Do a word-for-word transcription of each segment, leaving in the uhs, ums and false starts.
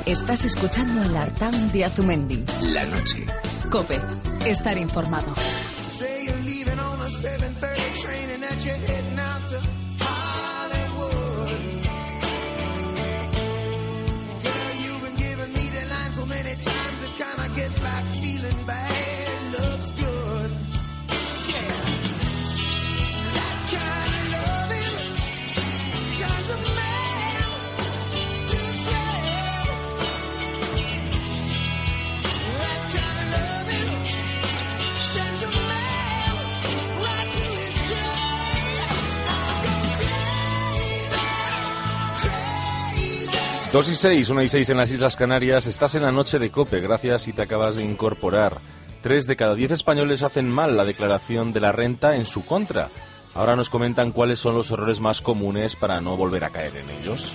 Estás escuchando el Artaud de Azumendi. La noche. COPE. Estar informado. Say you're leaving on a seven thirty train and that you're heading out to Hollywood. Girl, you've been giving me the line so many times it kinda gets like feeling bad looks good. Yeah. That kind of loving turns a man to slave. That kind of loving sends a man right to his grave. I go crazy, crazy. Dos y seis, una y seis en las Islas Canarias. Estás en la noche de COPE. Gracias si te acabas de incorporar. Tres de cada diez españoles hacen mal la declaración de la renta en su contra. Ahora nos comentan cuáles son los errores más comunes para no volver a caer en ellos.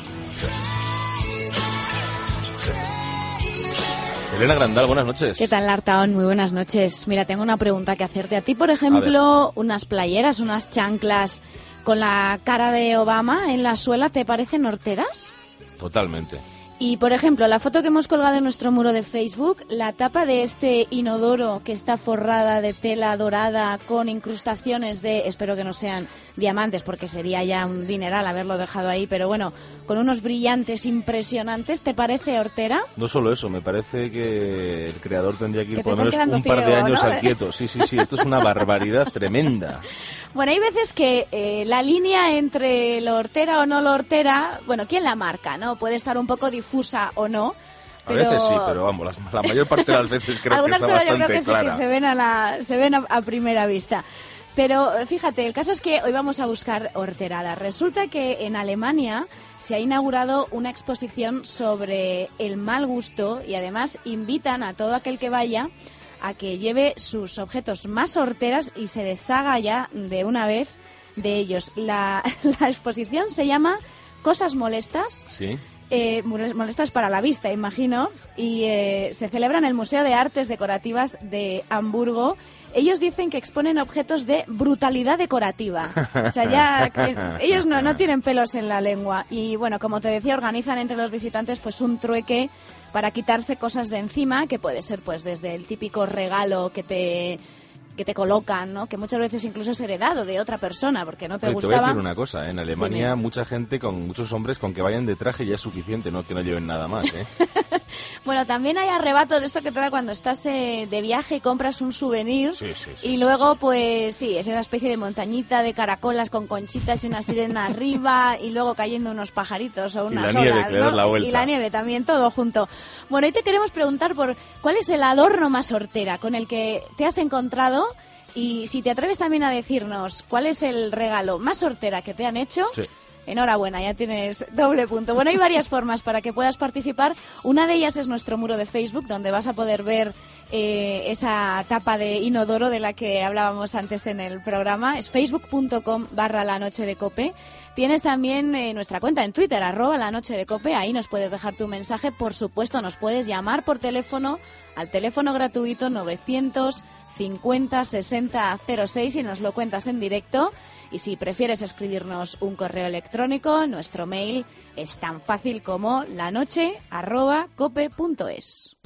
Elena Grandal, buenas noches. ¿Qué tal, Artaud? Muy buenas noches. Mira, tengo una pregunta que hacerte. A ti, por ejemplo, unas playeras, unas chanclas con la cara de Obama en la suela, ¿te parecen horteras? Totalmente. Y, por ejemplo, la foto que hemos colgado en nuestro muro de Facebook, la tapa de este inodoro que está forrada de tela dorada con incrustaciones de, espero que no sean diamantes porque sería ya un dineral haberlo dejado ahí, pero bueno, con unos brillantes impresionantes, ¿te parece hortera? No solo eso, me parece que el creador tendría que ir Que te por lo menos estás un quedando par de ciego, años ¿no? al quieto. Sí, sí, sí, esto es una barbaridad tremenda. Bueno, hay veces que eh, la línea entre lo hortera o no lo hortera, bueno, ¿quién la marca, no? Puede estar un poco difusa o no. A Pero... veces sí, pero vamos, la, la mayor parte de las veces creo que Algunas está cosas yo bastante creo que sí clara. que se ven, a, la, se ven a, a primera vista. Pero fíjate, el caso es que hoy vamos a buscar horteradas. Resulta que en Alemania se ha inaugurado una exposición sobre el mal gusto y además invitan a todo aquel que vaya a que lleve sus objetos más horteras y se deshaga ya de una vez de ellos. La, la exposición se llama Cosas molestas. Sí. Eh, molestas para la vista, imagino, y eh, se celebra en el Museo de Artes Decorativas de Hamburgo. Ellos dicen que exponen objetos de brutalidad decorativa. O sea, ya eh, ellos no, no tienen pelos en la lengua. Y bueno, como te decía, organizan entre los visitantes pues un trueque para quitarse cosas de encima, que puede ser pues desde el típico regalo que te que te colocan, ¿no? Que muchas veces incluso es heredado de otra persona porque no te Oye, gustaba. Te voy a decir una cosa, ¿eh? En Alemania Dime. mucha gente, con muchos hombres, con que vayan de traje ya es suficiente, no que no lleven nada más, ¿eh? Bueno, también hay arrebatos, esto que te da cuando estás eh, de viaje y compras un souvenir. Sí, sí, sí. Y luego, pues sí, es una especie de montañita de caracolas con conchitas y una sirena arriba y luego cayendo unos pajaritos o unas la nieve, olas, que le das ¿no? la vuelta. Y la nieve también, todo junto. Bueno, hoy te queremos preguntar por cuál es el adorno más hortera con el que te has encontrado y si te atreves también a decirnos cuál es el regalo más hortera que te han hecho. Sí. Enhorabuena, ya tienes doble punto. Bueno, hay varias formas para que puedas participar. Una de ellas es nuestro muro de Facebook, donde vas a poder ver eh, esa tapa de inodoro de la que hablábamos antes en el programa. Es facebook.com barra la noche de cope. Tienes también eh, nuestra cuenta en Twitter, arroba la noche de cope. Ahí nos puedes dejar tu mensaje. Por supuesto, nos puedes llamar por teléfono al teléfono gratuito novecientos cincuenta sesenta cero seis y nos lo cuentas en directo. Y si prefieres escribirnos un correo electrónico, nuestro mail es tan fácil como lanoche arroba cope punto es.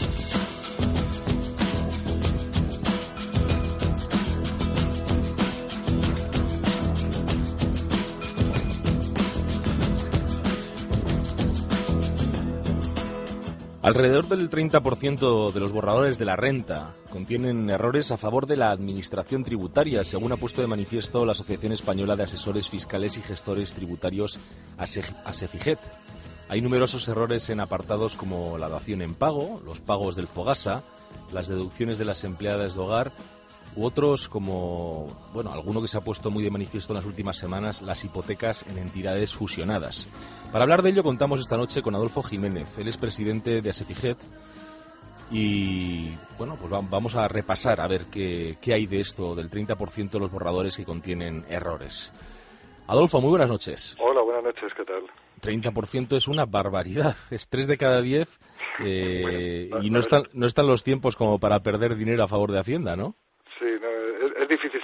Alrededor del treinta por ciento de los borradores de la renta contienen errores a favor de la administración tributaria, según ha puesto de manifiesto la Asociación Española de Asesores Fiscales y Gestores Tributarios, ASEFIGET. Hay numerosos errores en apartados como la dación en pago, los pagos del Fogasa, las deducciones de las empleadas de hogar u otros como, bueno, alguno que se ha puesto muy de manifiesto en las últimas semanas, las hipotecas en entidades fusionadas. Para hablar de ello contamos esta noche con Adolfo Jiménez, él es presidente de ASEFIGET y, bueno, pues vamos a repasar a ver qué, qué hay de esto, del treinta por ciento de los borradores que contienen errores. Adolfo, muy buenas noches. Hola, buenas noches, ¿qué tal? treinta por ciento es una barbaridad, es tres de cada diez eh, bueno, y no están, no están los tiempos como para perder dinero a favor de Hacienda, ¿no? Sí, no, es, es difícil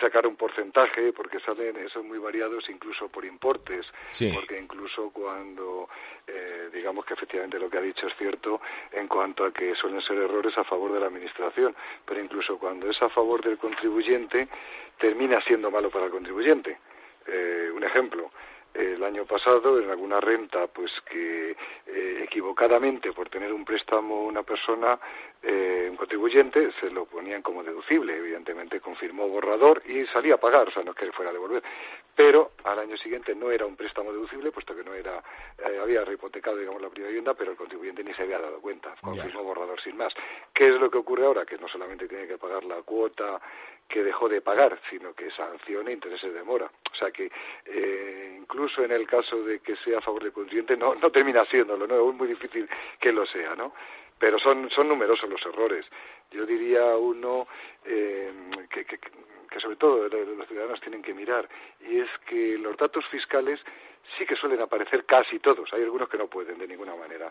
sacar un porcentaje, porque salen esos muy variados incluso por importes, sí. porque incluso cuando, eh, digamos que efectivamente lo que ha dicho es cierto en cuanto a que suelen ser errores a favor de la administración, pero incluso cuando es a favor del contribuyente, termina siendo malo para el contribuyente. Eh, un ejemplo, el año pasado en alguna renta pues que eh, equivocadamente por tener un préstamo una persona, eh, un contribuyente, se lo ponían como deducible, evidentemente confirmó borrador y salía a pagar, o sea, no es que fuera a devolver, pero al año siguiente no era un préstamo deducible puesto que no era, eh, había rehipotecado digamos la primera vivienda, pero el contribuyente ni se había dado cuenta, confirmó yeah. borrador sin más. ¿Qué es lo que ocurre ahora? Que no solamente tiene que pagar la cuota que dejó de pagar, sino que sanciona intereses de mora. O sea que eh, incluso en el caso de que sea a favor del contribuyente no, no termina siéndolo, ¿no? Es muy difícil que lo sea, ¿no? Pero son, son numerosos los errores. Yo diría uno eh, que, que, que sobre todo los ciudadanos tienen que mirar, y es que los datos fiscales sí que suelen aparecer casi todos, hay algunos que no pueden de ninguna manera,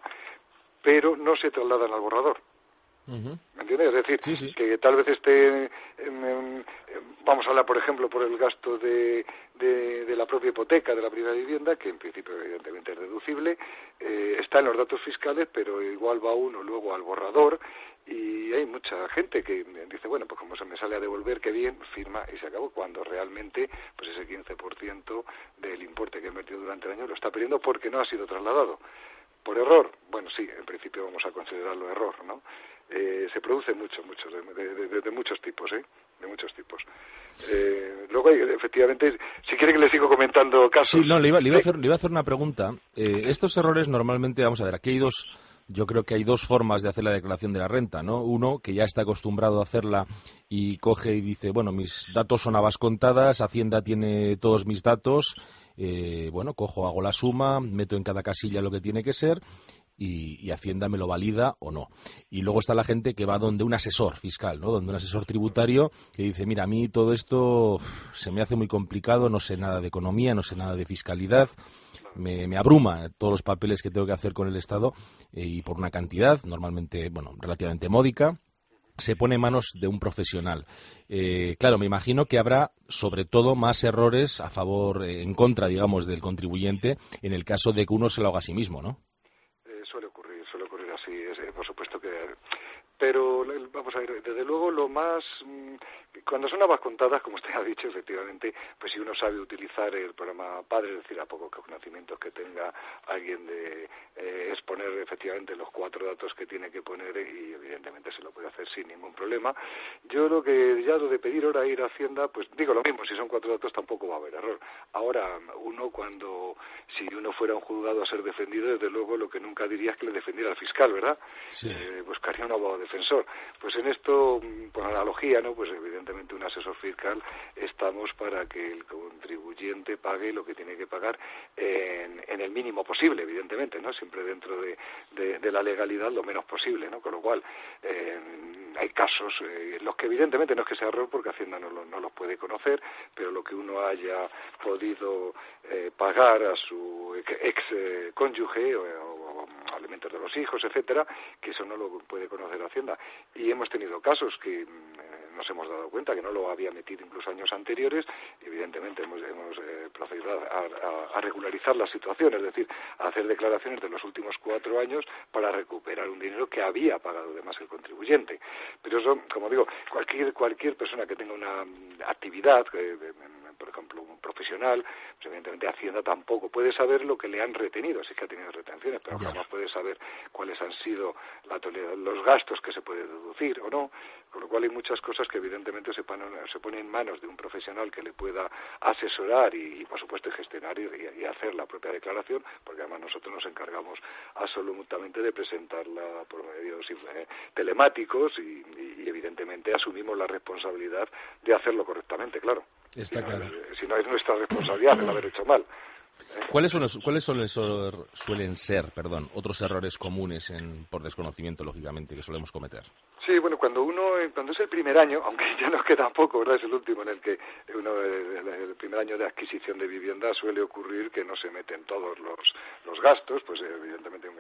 pero no se trasladan al borrador. Uh-huh. ¿Me entiendes? Es decir, sí, sí. que tal vez esté, en, en, en, vamos a hablar, por ejemplo, por el gasto de, de, de la propia hipoteca de la primera vivienda, que en principio evidentemente es deducible, eh, está en los datos fiscales, pero igual va uno luego al borrador, y hay mucha gente que dice, bueno, pues como se me sale a devolver, qué bien, firma y se acabó, cuando realmente pues ese quince por ciento del importe que ha invertido durante el año lo está perdiendo porque no ha sido trasladado. ¿Por error? Bueno, sí, en principio vamos a considerarlo error, ¿no? Eh, se produce mucho, mucho, de, de, de, de muchos tipos, ¿eh? De muchos tipos. Eh, luego, hay, efectivamente, si quiere que le sigo comentando casos... Sí, no, le iba, le iba, a, hacer, le iba a hacer una pregunta. Eh, estos errores normalmente, vamos a ver, aquí hay dos... Yo creo que hay dos formas de hacer la declaración de la renta, ¿no? Uno, que ya está acostumbrado a hacerla y coge y dice, bueno, mis datos son habas contadas, Hacienda tiene todos mis datos, eh, bueno, cojo, hago la suma, meto en cada casilla lo que tiene que ser y, y Hacienda me lo valida o no. Y luego está la gente que va donde un asesor fiscal, ¿no? Donde un asesor tributario que dice, mira, a mí todo esto se me hace muy complicado, no sé nada de economía, no sé nada de fiscalidad, Me, me abruma todos los papeles que tengo que hacer con el Estado eh, y por una cantidad, normalmente, bueno, relativamente módica, se pone en manos de un profesional. Eh, claro, me imagino que habrá, sobre todo, más errores a favor, eh, en contra, digamos, del contribuyente en el caso de que uno se lo haga a sí mismo, ¿no? Eh, suele ocurrir, suele ocurrir así, es, eh, por supuesto que... Pero, vamos a ver, desde luego lo más... Cuando son habas contadas, como usted ha dicho, efectivamente, pues si uno sabe utilizar el programa Padre, es decir, a pocos conocimientos que tenga alguien de eh, exponer efectivamente los cuatro datos que tiene que poner, y evidentemente se lo puede hacer sin ningún problema. Yo lo que ya lo de pedir ahora ir a Hacienda, pues digo lo mismo, si son cuatro datos tampoco va a haber error. Ahora, uno cuando, si uno fuera un juzgado a ser defendido, desde luego lo que nunca diría es que le defendiera al fiscal, ¿verdad? Sí. Eh, buscaría un abogado defensor. Pues en esto, por analogía, ¿no? Pues evidentemente un asesor fiscal estamos para que el contribuyente pague lo que tiene que pagar en, en el mínimo posible, evidentemente, ¿no? Siempre dentro de, de, de la legalidad lo menos posible, ¿no? Con lo cual eh, hay casos eh, en los que evidentemente no es que sea error porque Hacienda no, lo, no los puede conocer, pero lo que uno haya podido eh, pagar a su ex eh, cónyuge o, o, o alimentos de los hijos, etcétera, que eso no lo puede conocer Hacienda. Y hemos tenido casos que eh, nos hemos dado cuenta que no lo había metido incluso años anteriores, y evidentemente hemos, hemos eh, procedido a, a, a regularizar la situación, es decir, a hacer declaraciones de los últimos cuatro años para recuperar un dinero que había pagado de más el contribuyente. Pero eso, como digo, cualquier cualquier persona que tenga una actividad, eh, por ejemplo, un profesional, pues evidentemente Hacienda tampoco puede saber lo que le han retenido, si es que ha tenido retenciones, pero jamás puede saber cuáles han sido la, los gastos que se puede deducir o no, con lo cual hay muchas cosas que evidentemente se ponen, se ponen en manos de un profesional que le pueda asesorar y, y por supuesto, gestionar y, y hacer la propia declaración, porque además nosotros nos encargamos absolutamente de presentarla por medios eh, telemáticos y, y evidentemente asumimos la responsabilidad de hacerlo correctamente, claro. Está si no, claro. Si no es nuestra responsabilidad el haber hecho mal. ¿Cuáles son los, cuáles son los, suelen ser, perdón, otros errores comunes en, por desconocimiento, lógicamente, que solemos cometer? Sí, bueno, cuando uno, cuando es el primer año, aunque ya nos queda poco, ¿verdad? Es el último en el que uno, el primer año de adquisición de vivienda suele ocurrir que no se meten todos los, los gastos, pues evidentemente un gasto de notario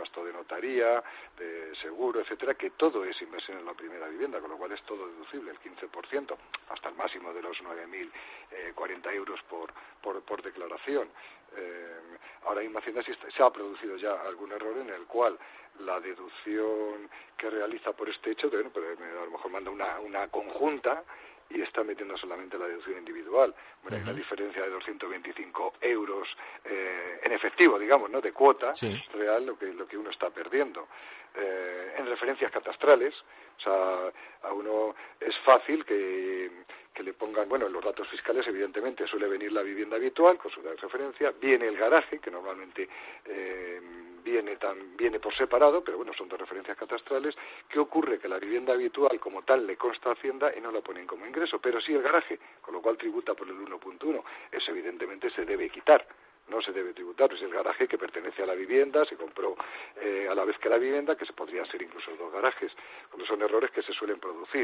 notaría, de seguro, etcétera, que todo es inversión en la primera vivienda, con lo cual es todo deducible, el quince por ciento, hasta el máximo de los nueve mil cuarenta euros por, por, por declaración. Eh, ahora mismo Hacienda sí está, se ha producido ya algún error en el cual la deducción que realiza por este hecho, bueno, pero a lo mejor manda una, una conjunta y está metiendo solamente la deducción individual. Bueno, hay una diferencia de doscientos veinticinco euros eh, en efectivo, digamos, ¿no?, de cuota sí. real, lo que lo que uno está perdiendo. Eh, en referencias catastrales, o sea, a uno es fácil que, que le pongan, bueno, en los datos fiscales evidentemente suele venir la vivienda habitual con su referencia, viene el garaje, que normalmente eh, viene tan viene por separado, pero bueno, son dos referencias catastrales. ¿Qué ocurre? Que la vivienda habitual como tal le consta a Hacienda y no la ponen como ingreso, pero sí el garaje, con lo cual tributa por el uno punto uno. Eso evidentemente se debe quitar. No se debe tributar, es el garaje que pertenece a la vivienda, se compró eh, a la vez que la vivienda, que se podrían ser incluso dos garajes, cuando son errores que se suelen producir.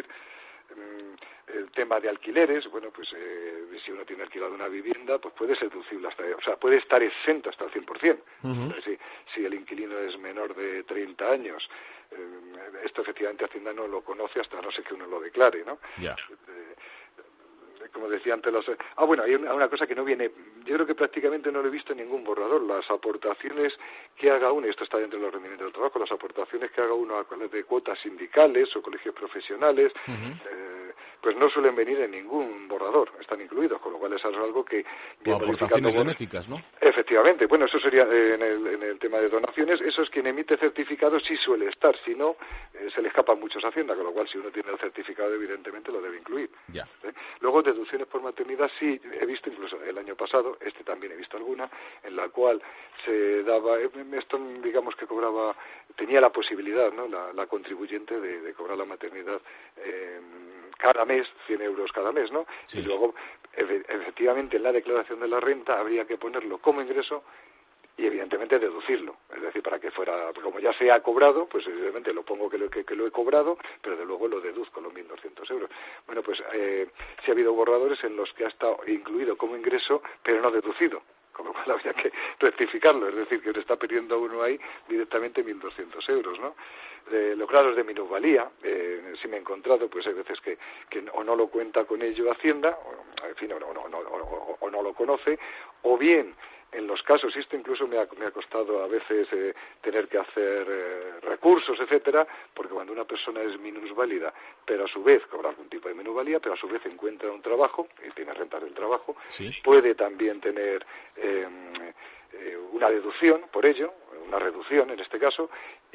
El tema de alquileres, bueno, pues eh, si uno tiene alquilado una vivienda, pues puede ser deducible hasta, o sea, puede estar exento hasta el cien por ciento. Uh-huh. Si, si el inquilino es menor de treinta años, eh, esto efectivamente Hacienda no lo conoce hasta no sé que uno lo declare, ¿no? Yeah. Eh, como decía antes, los... ah, bueno, hay una, una cosa que no viene, yo creo que prácticamente no lo he visto en ningún borrador, las aportaciones que haga uno, y esto está dentro de los rendimientos del trabajo, las aportaciones que haga uno de cuotas sindicales o colegios profesionales, uh-huh. eh, pues no suelen venir en ningún borrador, están incluidos, con lo cual eso es algo que... O aportaciones benéficas, ¿no? Efectivamente, bueno, eso sería eh, en, el, en el tema de donaciones, eso es quien emite certificado sí suele estar, si no, eh, se le escapan muchos a Hacienda, con lo cual si uno tiene el certificado evidentemente lo debe incluir. Ya. ¿Eh? Luego, deducciones por maternidad sí he visto, incluso el año pasado, este también he visto alguna, en la cual se daba, esto digamos que cobraba, tenía la posibilidad, ¿no?, la, la contribuyente de, de cobrar la maternidad eh, cada mes, cien euros cada mes, ¿no? Sí. Y luego, efectivamente, en la declaración de la renta habría que ponerlo como ingreso y evidentemente deducirlo, es decir, para que fuera, como ya se ha cobrado, pues evidentemente lo pongo que lo, que, que lo he cobrado, pero de luego lo deduzco los mil doscientos euros. Bueno, pues eh, sí ha habido borradores en los que ha estado incluido como ingreso, pero no deducido, con lo cual habría que rectificarlo, es decir, que le está pidiendo uno ahí directamente mil doscientos euros, ¿no? Eh, los grados de minusvalía, eh, si me he encontrado, pues hay veces que, que o no lo cuenta con ello Hacienda, o, en fin, o no, no, no, o, o no lo conoce, o bien en los casos, y esto incluso me ha, me ha costado a veces eh, tener que hacer eh, recursos, etcétera, porque cuando una persona es minusválida, pero a su vez cobra algún tipo de minusvalía, pero a su vez encuentra un trabajo, y tiene rentas del trabajo, ¿sí?, puede también tener eh, eh, una deducción por ello, una reducción en este caso,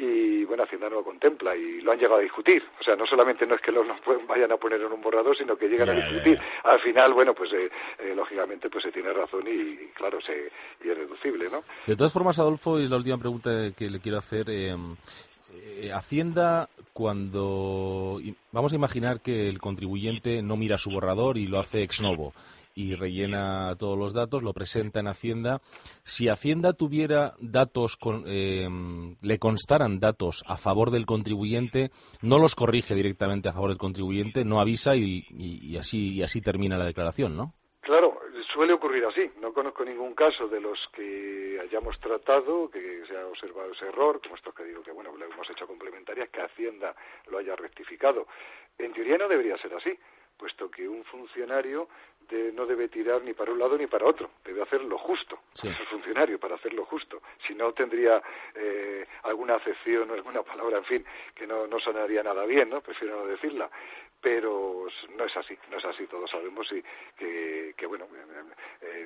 y bueno, Hacienda no lo contempla y lo han llegado a discutir. O sea, no solamente no es que lo no vayan a poner en un borrador, sino que llegan yeah, a discutir. Yeah, yeah. Al final, bueno, pues eh, eh, lógicamente pues se tiene razón y, y claro, se, y es reducible, ¿no? De todas formas, Adolfo, y es la última pregunta que le quiero hacer. Eh, eh, Hacienda, cuando... Vamos a imaginar que el contribuyente no mira su borrador y lo hace ex novo y rellena todos los datos, lo presenta en Hacienda. Si Hacienda tuviera datos, con, eh, le constaran datos a favor del contribuyente, no los corrige directamente a favor del contribuyente, no avisa y, y, y así y así termina la declaración, ¿no? Claro, suele ocurrir así. No conozco ningún caso de los que hayamos tratado que se ha observado ese error, como estos que digo que, bueno, lo hemos hecho complementarias, que Hacienda lo haya rectificado. En teoría no debería ser así, puesto que un funcionario de, no debe tirar ni para un lado ni para otro, debe hacer lo justo, sí. Es el funcionario para hacer lo justo, si no tendría eh, alguna acepción o alguna palabra, en fin, que no, no sonaría nada bien, ¿no? Prefiero no decirla, pero no es así, no es así, todos sabemos y que, que bueno, eh, eh,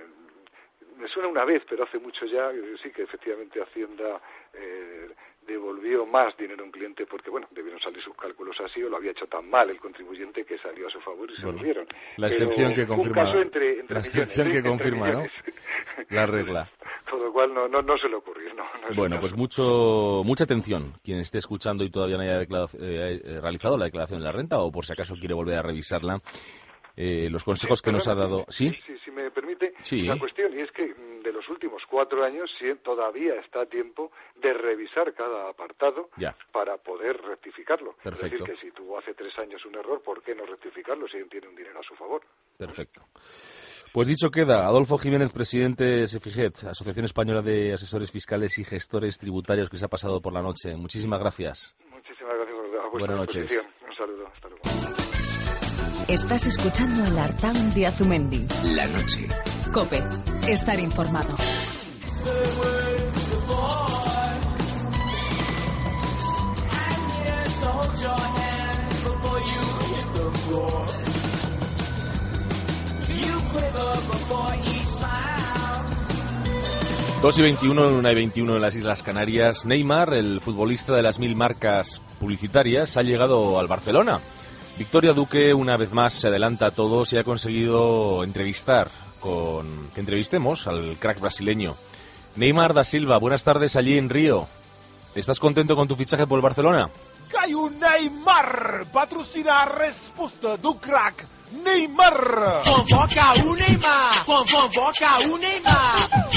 me suena una vez, pero hace mucho ya, sí que efectivamente Hacienda eh, devolvió más dinero a un cliente porque, bueno, debieron salir sus cálculos así o lo había hecho tan mal el contribuyente que salió a su favor y se bueno, lo dieron. La excepción pero que confirma, un caso entre, entre la excepción millones, que ¿eh? confirma, ¿no? La regla. Con lo cual no, no, no se le ocurrió, no. no bueno, pues mucho, mucha atención. Quien esté escuchando y todavía no haya eh, realizado la declaración de la renta o por si acaso quiere volver a revisarla, eh, los consejos sí, que nos ha dado... ¿Sí? Sí, si me permite, sí. Una cuestión, y es que de los últimos cuatro años sí, todavía está a tiempo de revisar cada apartado ya. Para poder rectificarlo. Perfecto. Es decir, que si tuvo hace tres años un error, ¿por qué no rectificarlo si tiene un dinero a su favor? Perfecto. Pues dicho queda, Adolfo Jiménez, presidente de SEFIGET, Asociación Española de Asesores Fiscales y Gestores Tributarios, que se ha pasado por la noche. Muchísimas gracias. Muchísimas gracias a vuestra Buenas noches. disposición. Un saludo. Hasta luego. Estás escuchando el Artaun de Azumendi. La noche. COPE. Estar informado. dos y veintiuno, una y veintiuno en las Islas Canarias. Neymar, el futbolista de las mil marcas publicitarias, ha llegado al Barcelona. Victoria Duque una vez más se adelanta a todos y ha conseguido entrevistar con que entrevistemos al crack brasileño. Neymar da Silva, buenas tardes allí en Río. ¿Estás contento con tu fichaje por el Barcelona? Caio Neymar patrocina a resposta do crack Neymar. Convoca o Neymar, convoca o Neymar.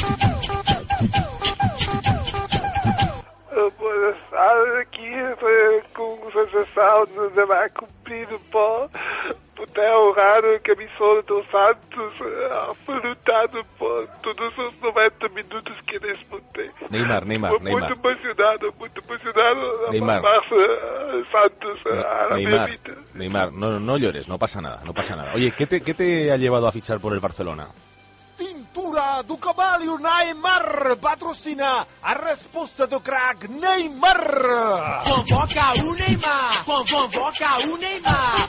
Pues aquí eh, com sensação de vai cumprir por ter honrado a camisola do Santos, lutado por todos os noventa minutos que disputei. Neymar, Neymar, Muito Neymar. emocionado, muito emocionado. Neymar. Barça, Santos, a la Neymar, vida. Neymar, no, no llores, no pasa nada, no pasa nada. Oye, ¿qué te, qué te ha llevado a fichar por el Barcelona? Tintura do caballo Neymar patrocina a resposta do crack Neymar. Convoca o Neymar, convoca o Neymar.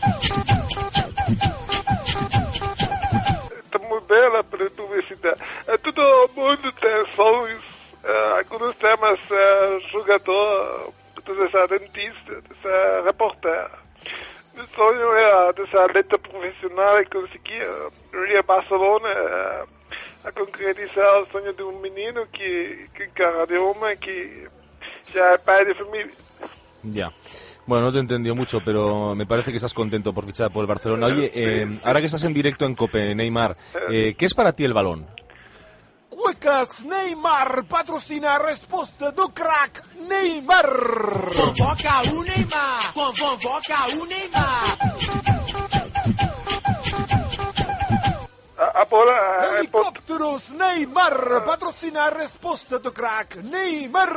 Está muito bela a publicidade. Todo mundo tem sonhos, uh, alguns temas uh, jogador, dessa dentista, dessa repórter. O sonho é dessa atleta profissional e conseguir ir a Barcelona uh, a concretizar o sonho de um menino que, que cara de homem que já é pai de família. Ya. Bueno, no te entendió mucho, pero me parece que estás contento por fichar por el Barcelona. Oye, eh, ahora que estás en directo en COPE, Neymar, eh, ¿qué es para ti el balón? Cuecas Neymar patrocina a resposta do crack Neymar. Convoca o Neymar, convoca o Neymar. A, a bola é Helicópteros Neymar patrocina a resposta do crack Neymar.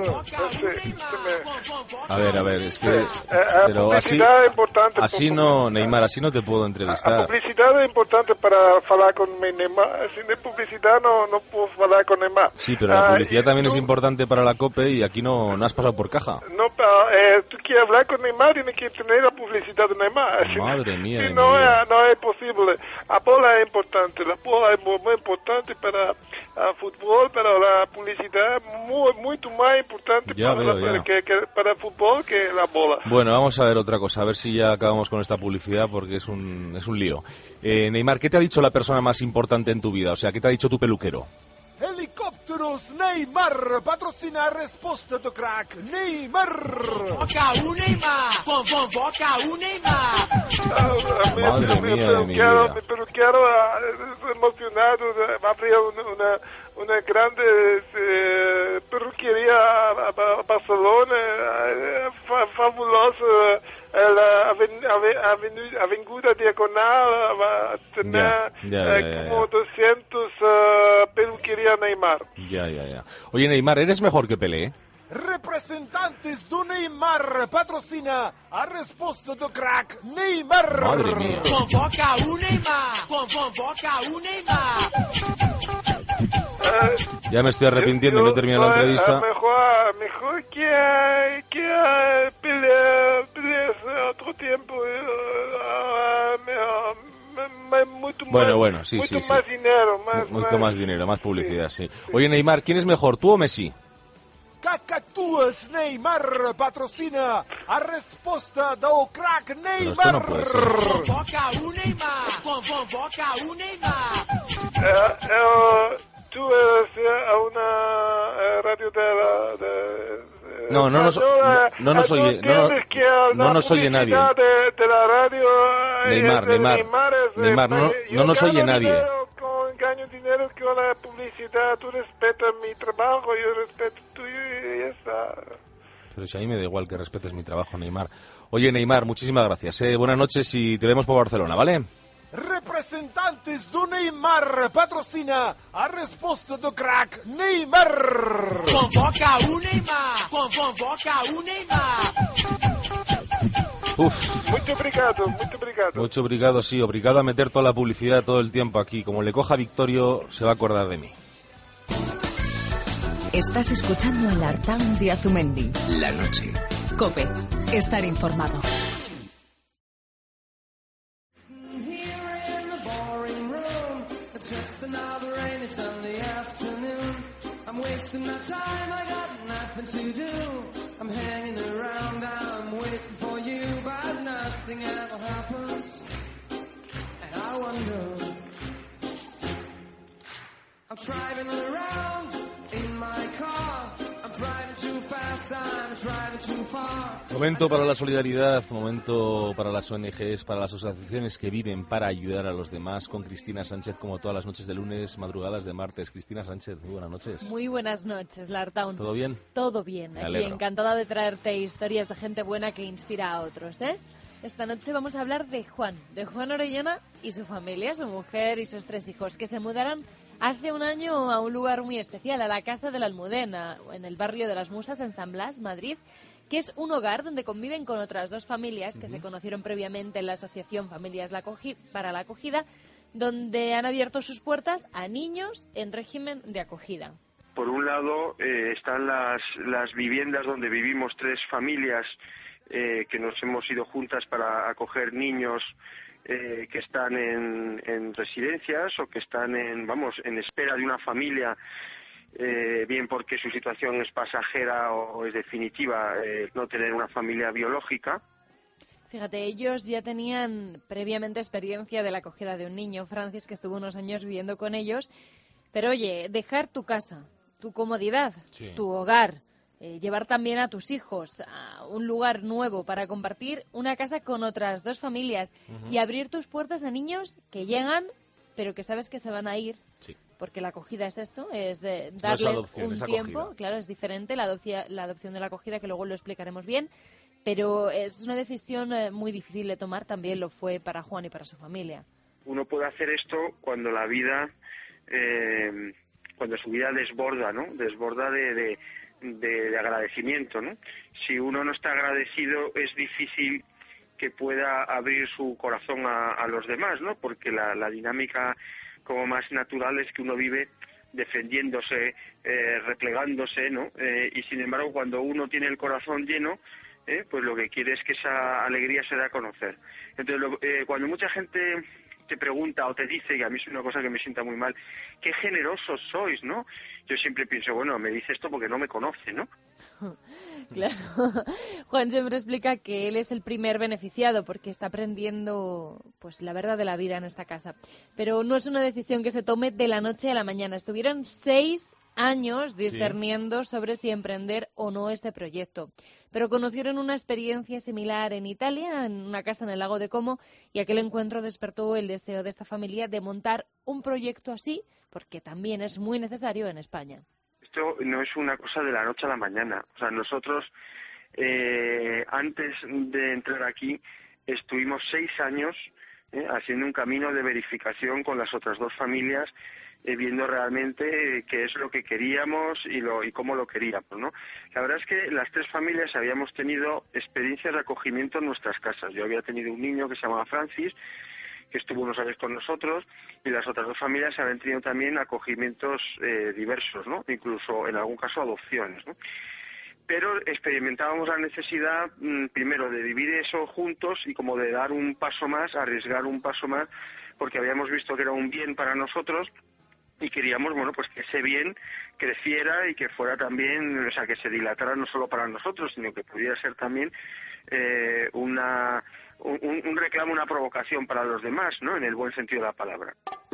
A ver, a ver, es que... A Pero así, publicidade é importante. así no, Neymar, así no te puedo A entrevistar. publicidade é importante para falar com Neymar. Sin publicidade não, não posso falar com Neymar. Sí, pero la Ah, publicidad y también tú- es importante para la COPE y aquí no, no has pasado por caja. Não, eh, tu quer falar com Neymar, tem que ter a publicidade do Neymar. Madre mía de Se mi não vida. é, não é possível. A bola é importante. A bola é muito importante para o futebol, para a publicidade, muito, muito mais importante Ya para, veo, la, ya. que, que, para el fútbol que la bola. Bueno, vamos a ver otra cosa, a ver si ya acabamos con esta publicidad porque es un, es un lío. Eh, Neymar, ¿qué te ha dicho la persona más importante en tu vida? O sea, ¿qué te ha dicho tu peluquero? Helicópteros Neymar patrocina a resposta do crack Neymar. Convoca o Neymar, convoca o Neymar. Madre mía de mi vida. Mi peluquero uh, emocionado, va a abrir una, una, una grande eh, peluquería a, a Barcelona, eh, fa, fabulosa. La avenida, avenida Diagonal va a tener Ya, ya, eh, ya, ya, como ya. doscientos uh, peluquería Neymar. Ya, ya, ya. Oye, Neymar, ¿eres mejor que Pelé? Representantes do Neymar patrocina a resposta do crack Neymar. Madre mía. Convoca o Neymar, convoca o Neymar. Eh, Ya me estoy arrepintiendo y no he terminado la Yo, entrevista. eh, Mejor, mejor que, que pelear, pelear otro tiempo. eh, me- me- me- mucho Bueno, más, bueno, sí, mucho sí, sí. más dinero. Más, Mucho más dinero, más publicidad, sí. Oye, Neymar, ¿quién es mejor, tú o Messi? Cacatuas Neymar patrocina a resposta do crack Pero Neymar. esto no puede ser. Convoca o Neymar, convoca o Neymar. Eh, eh, tú eres eh, a una eh, radio de la... De, No, no nos- española, no- no nos eh, oye- no- no- tienes que la no nos oye publicidad nadie. De, de la radio, eh, Neymar, de Neymar, es, eh, Neymar, no- yo no nos gano oye nadie. dinero con- gano dinero con la publicidad, tú respetas mi trabajo, yo respeto tuyo y ya está. Pero si a mí me da igual que respetes mi trabajo, Neymar. Oye, Neymar, muchísimas gracias. ¿eh? Buenas noches y te vemos por Barcelona, ¿vale? Rep representantes do Neymar patrocina a resposta do craque Neymar. Convoca o Neymar, convoca o Neymar. Uf. Muito obrigado, muito obrigado. Mucho obrigado, sí, obligado a meter toda la publicidad todo el tiempo aquí. Como le coja Victorio, se va a acordar de mí. Estás escuchando el Artaun de Azumendi. La noche. COPE. Estar informado. Just another rainy Sunday afternoon. I'm wasting my time, I got nothing to do. I'm hanging around, I'm waiting for you, but nothing ever happens. And I wonder, I'm driving around in my car. I'm driving too fast, I'm driving too far. Momento para la solidaridad, momento para las O N Ges, para las asociaciones que viven para ayudar a los demás, con Cristina Sánchez, como todas las noches de lunes, madrugadas de martes. Cristina Sánchez, muy buenas noches. Muy buenas noches, Lartaun. ¿Todo bien? Todo bien. Me Aquí alegro. encantada de traerte historias de gente buena que inspira a otros, ¿eh? Esta noche vamos a hablar de Juan, de Juan Orellana y su familia, su mujer y sus tres hijos, que se mudaron hace un año a un lugar muy especial, a la Casa de la Almudena, en el barrio de las Musas, en San Blas, Madrid, que es un hogar donde conviven con otras dos familias que uh-huh. se conocieron previamente en la asociación Familias la Acogi- para la Acogida, donde han abierto sus puertas a niños en régimen de acogida. Por un lado eh, están las, las viviendas donde vivimos tres familias eh, que nos hemos ido juntas para acoger niños eh, que están en, en residencias o que están en, vamos, en espera de una familia, eh, bien porque su situación es pasajera o es definitiva, eh, no tener una familia biológica. Fíjate, ellos ya tenían previamente experiencia de la acogida de un niño, Francis, que estuvo unos años viviendo con ellos. Pero oye, dejar tu casa, tu comodidad, sí. tu hogar, eh, llevar también a tus hijos a un lugar nuevo para compartir una casa con otras dos familias uh-huh. y abrir tus puertas a niños que llegan, pero que sabes que se van a ir, sí. porque la acogida es eso, es eh, darles no es adopción, un es tiempo, acogida. Claro, es diferente la, adopcia, la adopción de la acogida, que luego lo explicaremos bien, pero es una decisión eh, muy difícil de tomar, también lo fue para Juan y para su familia. Uno puede hacer esto cuando la vida... Eh, cuando su vida desborda, ¿no? Desborda de, de, de, de agradecimiento, ¿no? Si uno no está agradecido, es difícil que pueda abrir su corazón a, a los demás, ¿no? Porque la, la dinámica como más natural es que uno vive defendiéndose, eh, replegándose, ¿no? Eh, y sin embargo, cuando uno tiene el corazón lleno, eh, pues lo que quiere es que esa alegría se dé a conocer. Entonces, lo, eh, cuando mucha gente te pregunta o te dice, y a mí es una cosa que me sienta muy mal, qué generosos sois, ¿no? Yo siempre pienso, bueno, me dice esto porque no me conoce, ¿no? Claro. Juan siempre explica que él es el primer beneficiado porque está aprendiendo pues la verdad de la vida en esta casa. Pero no es una decisión que se tome de la noche a la mañana. Estuvieron seis años discerniendo sí. sobre si emprender o no este proyecto. Pero conocieron una experiencia similar en Italia, en una casa en el lago de Como, y aquel encuentro despertó el deseo de esta familia de montar un proyecto así, porque también es muy necesario en España. Esto no es una cosa de la noche a la mañana. O sea, nosotros, eh, antes de entrar aquí, estuvimos seis años eh, haciendo un camino de verificación con las otras dos familias, eh, viendo realmente qué es lo que queríamos y, lo, y cómo lo queríamos, ¿no? La verdad es que las tres familias habíamos tenido experiencias de acogimiento en nuestras casas. Yo había tenido un niño que se llamaba Francis, que estuvo unos años con nosotros, y las otras dos familias habían tenido también acogimientos eh, diversos, ¿no? Incluso en algún caso adopciones, ¿no? Pero experimentábamos la necesidad, mmm, primero, de vivir eso juntos y como de dar un paso más, arriesgar un paso más, porque habíamos visto que era un bien para nosotros y queríamos, bueno, pues que ese bien creciera y que fuera también, o sea, que se dilatara no solo para nosotros, sino que pudiera ser también eh, una... Un, un reclamo, una provocación para los demás, ¿no? En el buen sentido de la palabra.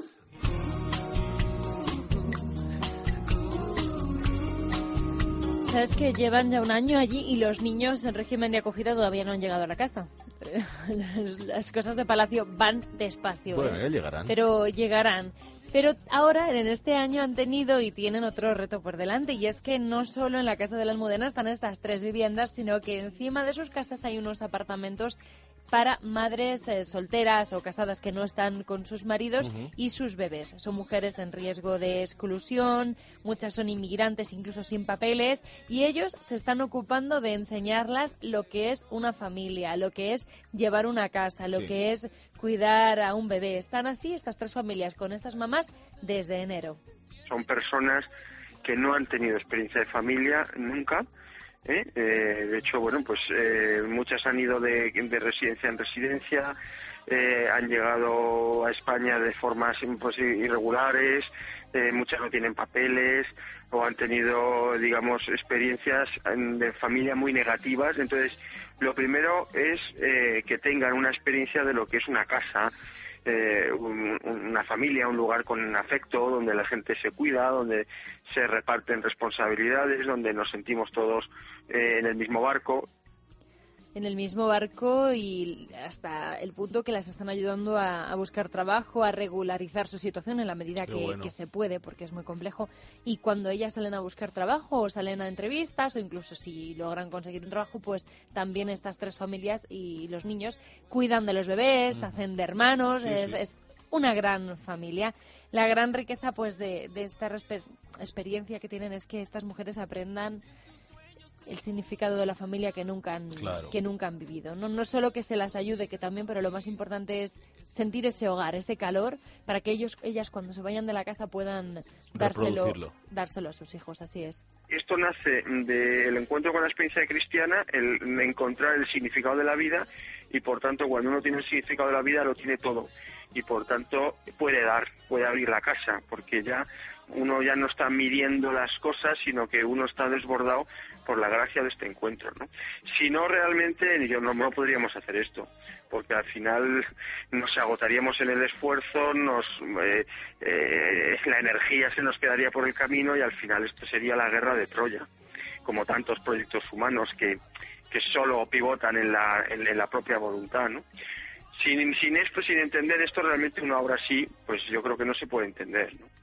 Sabes que llevan ya un año allí y los niños en régimen de acogida todavía no han llegado a la casa. Las cosas de Palacio van despacio. Bueno, ¿eh? ya llegarán. Pero llegarán. Pero ahora, en este año, han tenido y tienen otro reto por delante, y es que no solo en la Casa de la Almudena están estas tres viviendas, sino que encima de sus casas hay unos apartamentos para madres eh, solteras o casadas que no están con sus maridos Ujú. y sus bebés. Son mujeres en riesgo de exclusión, muchas son inmigrantes incluso sin papeles, y ellos se están ocupando de enseñarlas lo que es una familia, lo que es llevar una casa, lo Sí. que es cuidar a un bebé. Están así estas tres familias con estas mamás desde enero. Son personas que no han tenido experiencia de familia nunca. ¿eh? Eh, de hecho, bueno, pues eh, muchas han ido de, de residencia en residencia, eh, han llegado a España de formas pues, irregulares, eh, muchas no tienen papeles o han tenido, digamos, experiencias en- de familia muy negativas. Entonces, lo primero es eh, que tengan una experiencia de lo que es una casa, eh, un- una familia, un lugar con afecto, donde la gente se cuida, donde se reparten responsabilidades, donde nos sentimos todos eh, en el mismo barco. En el mismo barco y hasta el punto que las están ayudando a, a buscar trabajo, a regularizar su situación en la medida Qué que, bueno. que se puede, porque es muy complejo. Y cuando ellas salen a buscar trabajo o salen a entrevistas o incluso si logran conseguir un trabajo, pues también estas tres familias y los niños cuidan de los bebés, Ujú. hacen de hermanos, Sí, es, sí. es una gran familia. La gran riqueza pues de, de esta respe- experiencia que tienen es que estas mujeres aprendan el significado de la familia que nunca han, Claro. que nunca han vivido. No, no solo que se las ayude, que también, pero lo más importante es sentir ese hogar, ese calor, para que ellos, ellas cuando se vayan de la casa puedan dárselo, Reproducirlo. dárselo a sus hijos, así es. Esto nace del encuentro con la experiencia cristiana, el encontrar el significado de la vida, y por tanto cuando uno tiene el significado de la vida lo tiene todo, y por tanto puede dar, puede abrir la casa, porque ya uno ya no está midiendo las cosas, sino que uno está desbordado por la gracia de este encuentro, ¿no? Si no, realmente yo no, no podríamos hacer esto, porque al final nos agotaríamos en el esfuerzo, nos eh, eh, la energía se nos quedaría por el camino y al final esto sería la guerra de Troya, como tantos proyectos humanos que, que solo pivotan en la, en, en la propia voluntad, ¿no? Sin, sin esto, sin entender esto, realmente una obra así, pues yo creo que no se puede entender, ¿no?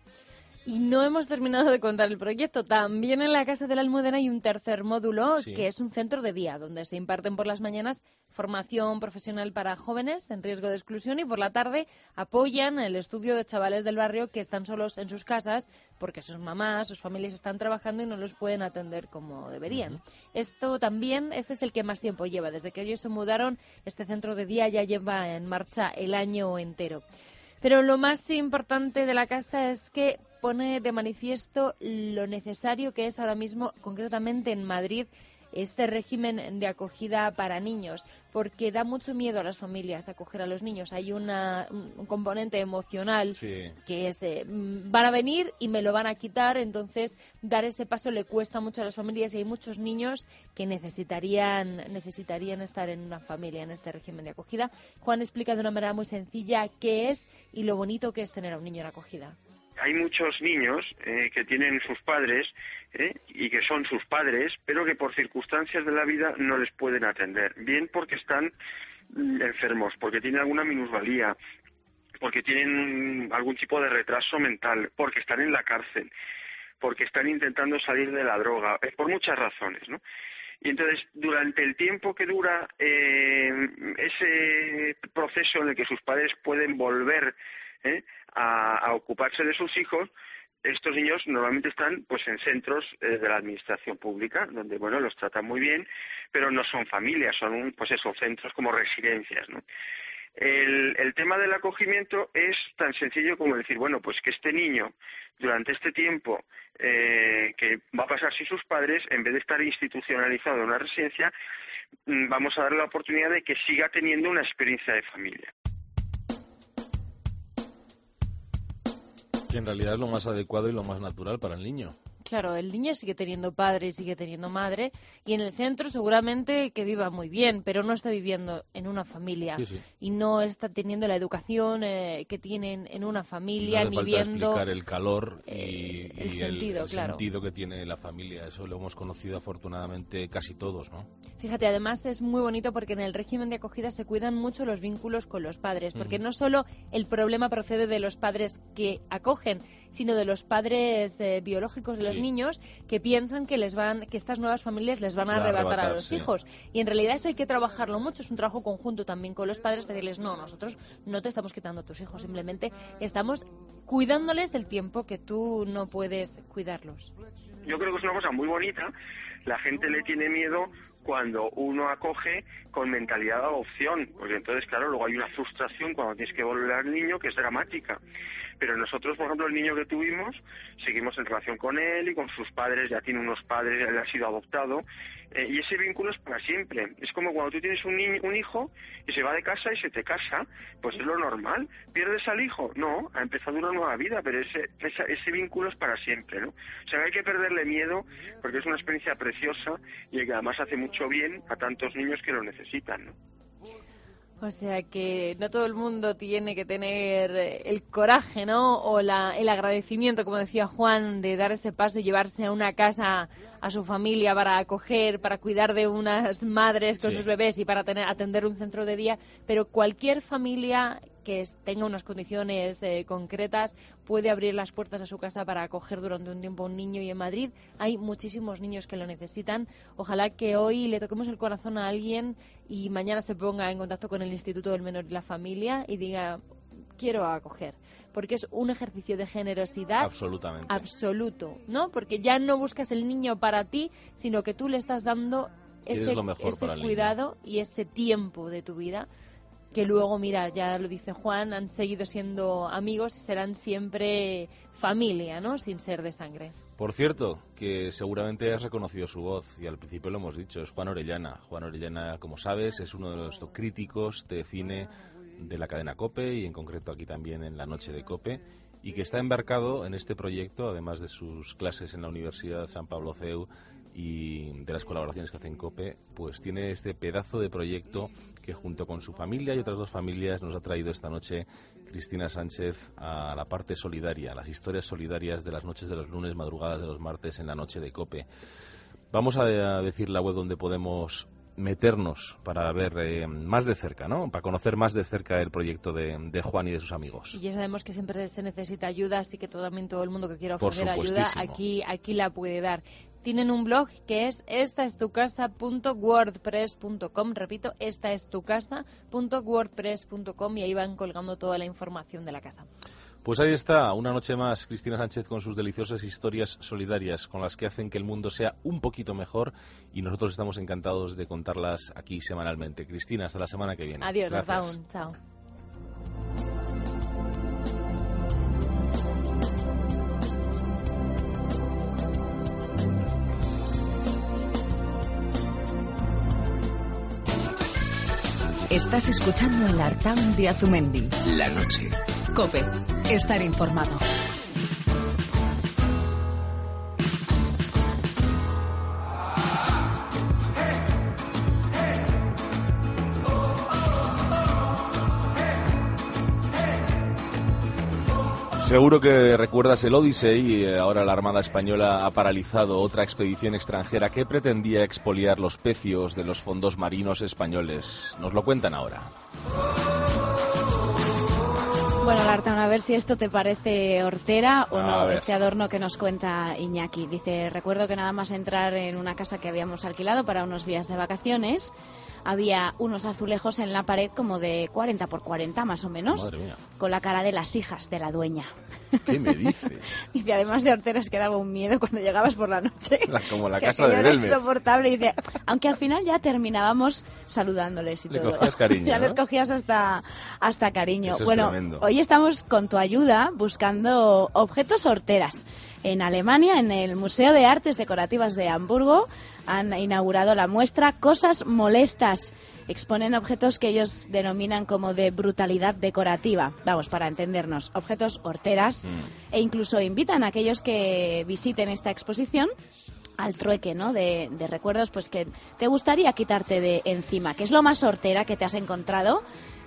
Y no hemos terminado de contar el proyecto. También en la Casa de la Almudena hay un tercer módulo, Sí. que es un centro de día, donde se imparten por las mañanas formación profesional para jóvenes en riesgo de exclusión y por la tarde apoyan el estudio de chavales del barrio que están solos en sus casas porque sus mamás, sus familias están trabajando y no los pueden atender como deberían. Esto también, este es el que más tiempo lleva. Desde que ellos se mudaron, este centro de día ya lleva en marcha el año entero. Pero lo más importante de la casa es que pone de manifiesto lo necesario que es ahora mismo, concretamente en Madrid, este régimen de acogida para niños, porque da mucho miedo a las familias acoger a los niños. Hay una, un componente emocional Sí. que es, eh, mm, van a venir y me lo van a quitar, entonces dar ese paso le cuesta mucho a las familias y hay muchos niños que necesitarían, necesitarían estar en una familia, en este régimen de acogida. Juan explica de una manera muy sencilla qué es y lo bonito que es tener a un niño en acogida. Hay muchos niños eh, que tienen sus padres eh, y que son sus padres, pero que por circunstancias de la vida no les pueden atender. Bien porque están mm, enfermos, porque tienen alguna minusvalía, porque tienen algún tipo de retraso mental, porque están en la cárcel, porque están intentando salir de la droga, eh, por muchas razones, ¿no? Y entonces, durante el tiempo que dura eh, ese proceso en el que sus padres pueden volver ¿eh? a, a ocuparse de sus hijos, estos niños normalmente están pues en centros eh, de la administración pública, donde bueno los tratan muy bien, pero no son familias, son pues esos centros como residencias, ¿no? El, el tema del acogimiento es tan sencillo como decir, bueno, pues que este niño, durante este tiempo eh, que va a pasar sin sus padres, en vez de estar institucionalizado en una residencia, mm, vamos a darle la oportunidad de que siga teniendo una experiencia de familia. Que en realidad es lo más adecuado y lo más natural para el niño. Claro, el niño sigue teniendo padre y sigue teniendo madre, y en el centro seguramente que viva muy bien, pero no está viviendo en una familia Sí, sí. y no está teniendo la educación eh, que tienen en una familia, No hace ni falta viendo explicar el calor y, eh, el y sentido, el claro. sentido que tiene la familia. Eso lo hemos conocido afortunadamente casi todos, ¿no? Fíjate, además es muy bonito porque en el régimen de acogida se cuidan mucho los vínculos con los padres, porque Ujú. no solo el problema procede de los padres que acogen, sino de los padres eh, biológicos, de los muchos sí. niños que piensan que les van, que estas nuevas familias les van a Van a arrebatar, arrebatar, a los sí. hijos. Y en realidad eso hay que trabajarlo mucho, es un trabajo conjunto también con los padres, pedirles, no, nosotros no te estamos quitando a tus hijos, simplemente estamos cuidándoles el tiempo que tú no puedes cuidarlos. Yo creo que es una cosa muy bonita. La gente le tiene miedo cuando uno acoge con mentalidad de adopción, porque entonces, claro, luego hay una frustración cuando tienes que volver al niño que es dramática. Pero nosotros, por ejemplo, el niño que tuvimos, seguimos en relación con él y con sus padres, ya tiene unos padres, él ha sido adoptado, eh, y ese vínculo es para siempre. Es como cuando tú tienes un niño, un hijo y se va de casa y se te casa, pues es lo normal. ¿Pierdes al hijo? No, ha empezado una nueva vida, pero ese, ese, ese vínculo es para siempre, ¿no? O sea, hay que perderle miedo porque es una experiencia preciosa y que además hace mucho bien a tantos niños que lo necesitan, ¿no? O sea que no todo el mundo tiene que tener el coraje, ¿no? O la, el agradecimiento, como decía Juan, de dar ese paso y llevarse a una casa a su familia para acoger, para cuidar de unas madres con Sí. sus bebés y para tener, atender un centro de día. Pero cualquier familia que tenga unas condiciones eh, concretas puede abrir las puertas a su casa para acoger durante un tiempo a un niño, y en Madrid hay muchísimos niños que lo necesitan. Ojalá que hoy le toquemos el corazón a alguien y mañana se ponga en contacto con el Instituto del Menor y la Familia y diga, quiero acoger, porque es un ejercicio de generosidad Absolutamente. absoluto, ¿no? Porque ya no buscas el niño para ti, sino que tú le estás dando Quieres ese, lo mejor ese para el niño. cuidado y ese tiempo de tu vida, que luego, mira, ya lo dice Juan, han seguido siendo amigos y serán siempre familia, ¿no? Sin ser de sangre. Por cierto, que seguramente has reconocido su voz, y al principio lo hemos dicho, es Juan Orellana. Juan Orellana, como sabes, es uno de los críticos de cine de la cadena COPE, y en concreto aquí también en La Noche de COPE, y que está embarcado en este proyecto, además de sus clases en la Universidad San Pablo C E U y de las colaboraciones que hace en COPE, pues tiene este pedazo de proyecto que junto con su familia y otras dos familias nos ha traído esta noche Cristina Sánchez a la parte solidaria, a las historias solidarias de las noches de los lunes, madrugadas de los martes en La Noche de COPE. Vamos a decir la web donde podemos meternos para ver eh, más de cerca, ¿no? Para conocer más de cerca el proyecto de, de Juan y de sus amigos. Y ya sabemos que siempre se necesita ayuda, así que todo, también todo el mundo que quiera Por ofrecer ayuda supuestísimo. aquí, aquí la puede dar. Tienen un blog que es estaestucasa punto wordpress punto com, repito, estaestucasa punto wordpress punto com, y ahí van colgando toda la información de la casa. Pues ahí está, una noche más, Cristina Sánchez con sus deliciosas historias solidarias, con las que hacen que el mundo sea un poquito mejor, y nosotros estamos encantados de contarlas aquí semanalmente. Cristina, hasta la semana que viene. Adiós, Gracias. Raúl. Chao. Estás escuchando el Artaun de Azumendi. La noche. COPE. Estar informado. Seguro que recuerdas el Odyssey, y ahora la Armada Española ha paralizado otra expedición extranjera que pretendía expoliar los pecios de los fondos marinos españoles. Nos lo cuentan ahora. Bueno, Lartaun, a ver si esto te parece hortera o A no, ver. este adorno que nos cuenta Iñaki. Dice, recuerdo que nada más entrar en una casa que habíamos alquilado para unos días de vacaciones, había unos azulejos en la pared como de cuarenta por cuarenta más o menos, Madre mía. con la cara de las hijas de la dueña. ¿Qué me dices? Dice, además de horteras, que daba un miedo cuando llegabas por la noche. La- como la Que casa de aquello era Belmez. insoportable. Dice, aunque al final ya terminábamos saludándoles y Le todo. cogías cariño, Ya ¿no? les cogías hasta, hasta cariño. Eso es bueno, tremendo. hoy estamos con tu ayuda buscando objetos horteras. En Alemania, en el Museo de Artes Decorativas de Hamburgo, han inaugurado la muestra Cosas Molestas. Exponen objetos que ellos denominan como de brutalidad decorativa. Vamos, para entendernos, objetos horteras. Mm. E incluso invitan a aquellos que visiten esta exposición al trueque, ¿no? De, de recuerdos pues que te gustaría quitarte de encima. ¿Qué es lo más hortera que te has encontrado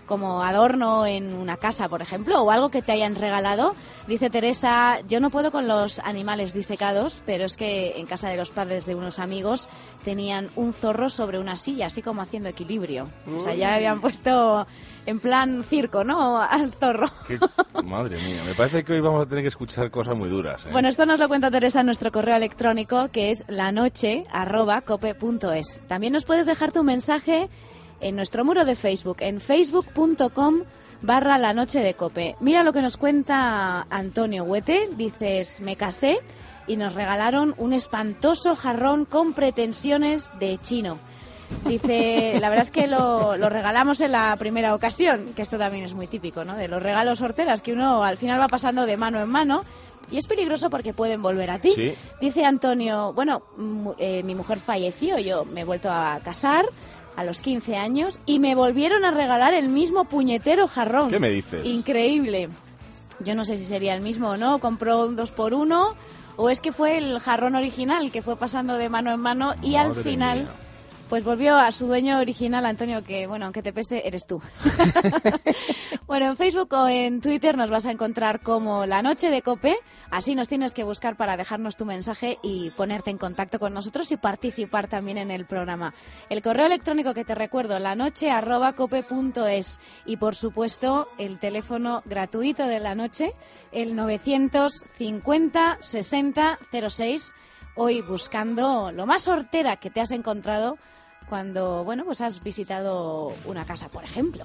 como adorno en una casa, por ejemplo, o algo que te hayan regalado. Dice Teresa, yo no puedo con los animales disecados, pero es que en casa de los padres de unos amigos tenían un zorro sobre una silla, así como haciendo equilibrio. O sea, ya habían puesto en plan circo, ¿no?, al zorro. Qué, madre mía, me parece que hoy vamos a tener que escuchar cosas muy duras, ¿eh? Bueno, esto nos lo cuenta Teresa en nuestro correo electrónico, que es lanoche arroba cope punto es. También nos puedes dejar tu mensaje en nuestro muro de Facebook, en facebook punto com barra la noche de cope. Mira lo que nos cuenta Antonio Huete. Dices, me casé y nos regalaron un espantoso jarrón con pretensiones de chino. Dice, la verdad es que lo, lo regalamos en la primera ocasión, que esto también es muy típico, ¿no?, de los regalos horteras, que uno al final va pasando de mano en mano y es peligroso porque pueden volver a ti. Sí. Dice Antonio, bueno, eh, mi mujer falleció, yo me he vuelto a casar a los quince años y me volvieron a regalar el mismo puñetero jarrón. ¿Qué me dices? Increíble. Yo no sé si sería el mismo o no, compró un dos por uno o es que fue el jarrón original que fue pasando de mano en mano y Madre al final mía. pues volvió a su dueño original, Antonio, que bueno, aunque te pese, eres tú. Bueno, en Facebook o en Twitter nos vas a encontrar como La Noche de Cope. Así nos tienes que buscar para dejarnos tu mensaje y ponerte en contacto con nosotros y participar también en el programa. El correo electrónico que te recuerdo, lanoche arroba cope punto es. Y por supuesto, el teléfono gratuito de La Noche, el novecientos cincuenta sesenta cero seis. Hoy buscando lo más hortera que te has encontrado cuando, bueno, pues has visitado una casa, por ejemplo.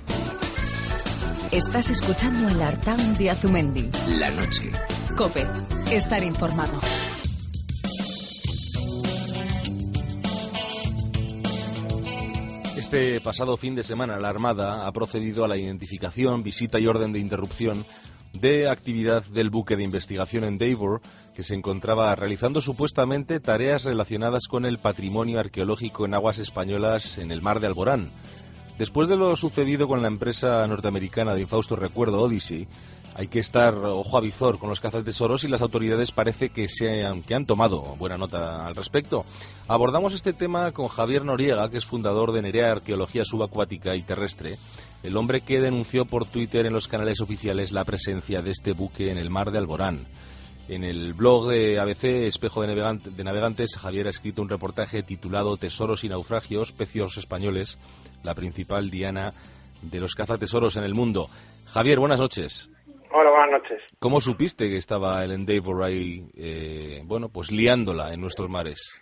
Estás escuchando el Artaun de Azumendi. La noche. Cope, estar informado. Este pasado fin de semana la Armada ha procedido a la identificación, visita y orden de interrupción de actividad del buque de investigación Endeavour, que se encontraba realizando supuestamente tareas relacionadas con el patrimonio arqueológico en aguas españolas en el mar de Alborán. Después de lo sucedido con la empresa norteamericana de infausto recuerdo Odyssey, hay que estar ojo a visor con los cazatesoros y las autoridades parece que, se han, que han tomado buena nota al respecto. Abordamos este tema con Javier Noriega, que es fundador de Nerea Arqueología Subacuática y Terrestre, el hombre que denunció por Twitter en los canales oficiales la presencia de este buque en el mar de Alborán. En el blog de A B C, Espejo de, Navegante, de Navegantes, Javier ha escrito un reportaje titulado Tesoros y naufragios, pecios españoles, la principal diana de los cazatesoros en el mundo. Javier, buenas noches. Hola, buenas noches. ¿Cómo supiste que estaba el Endeavour ahí, eh, bueno, pues liándola en nuestros mares?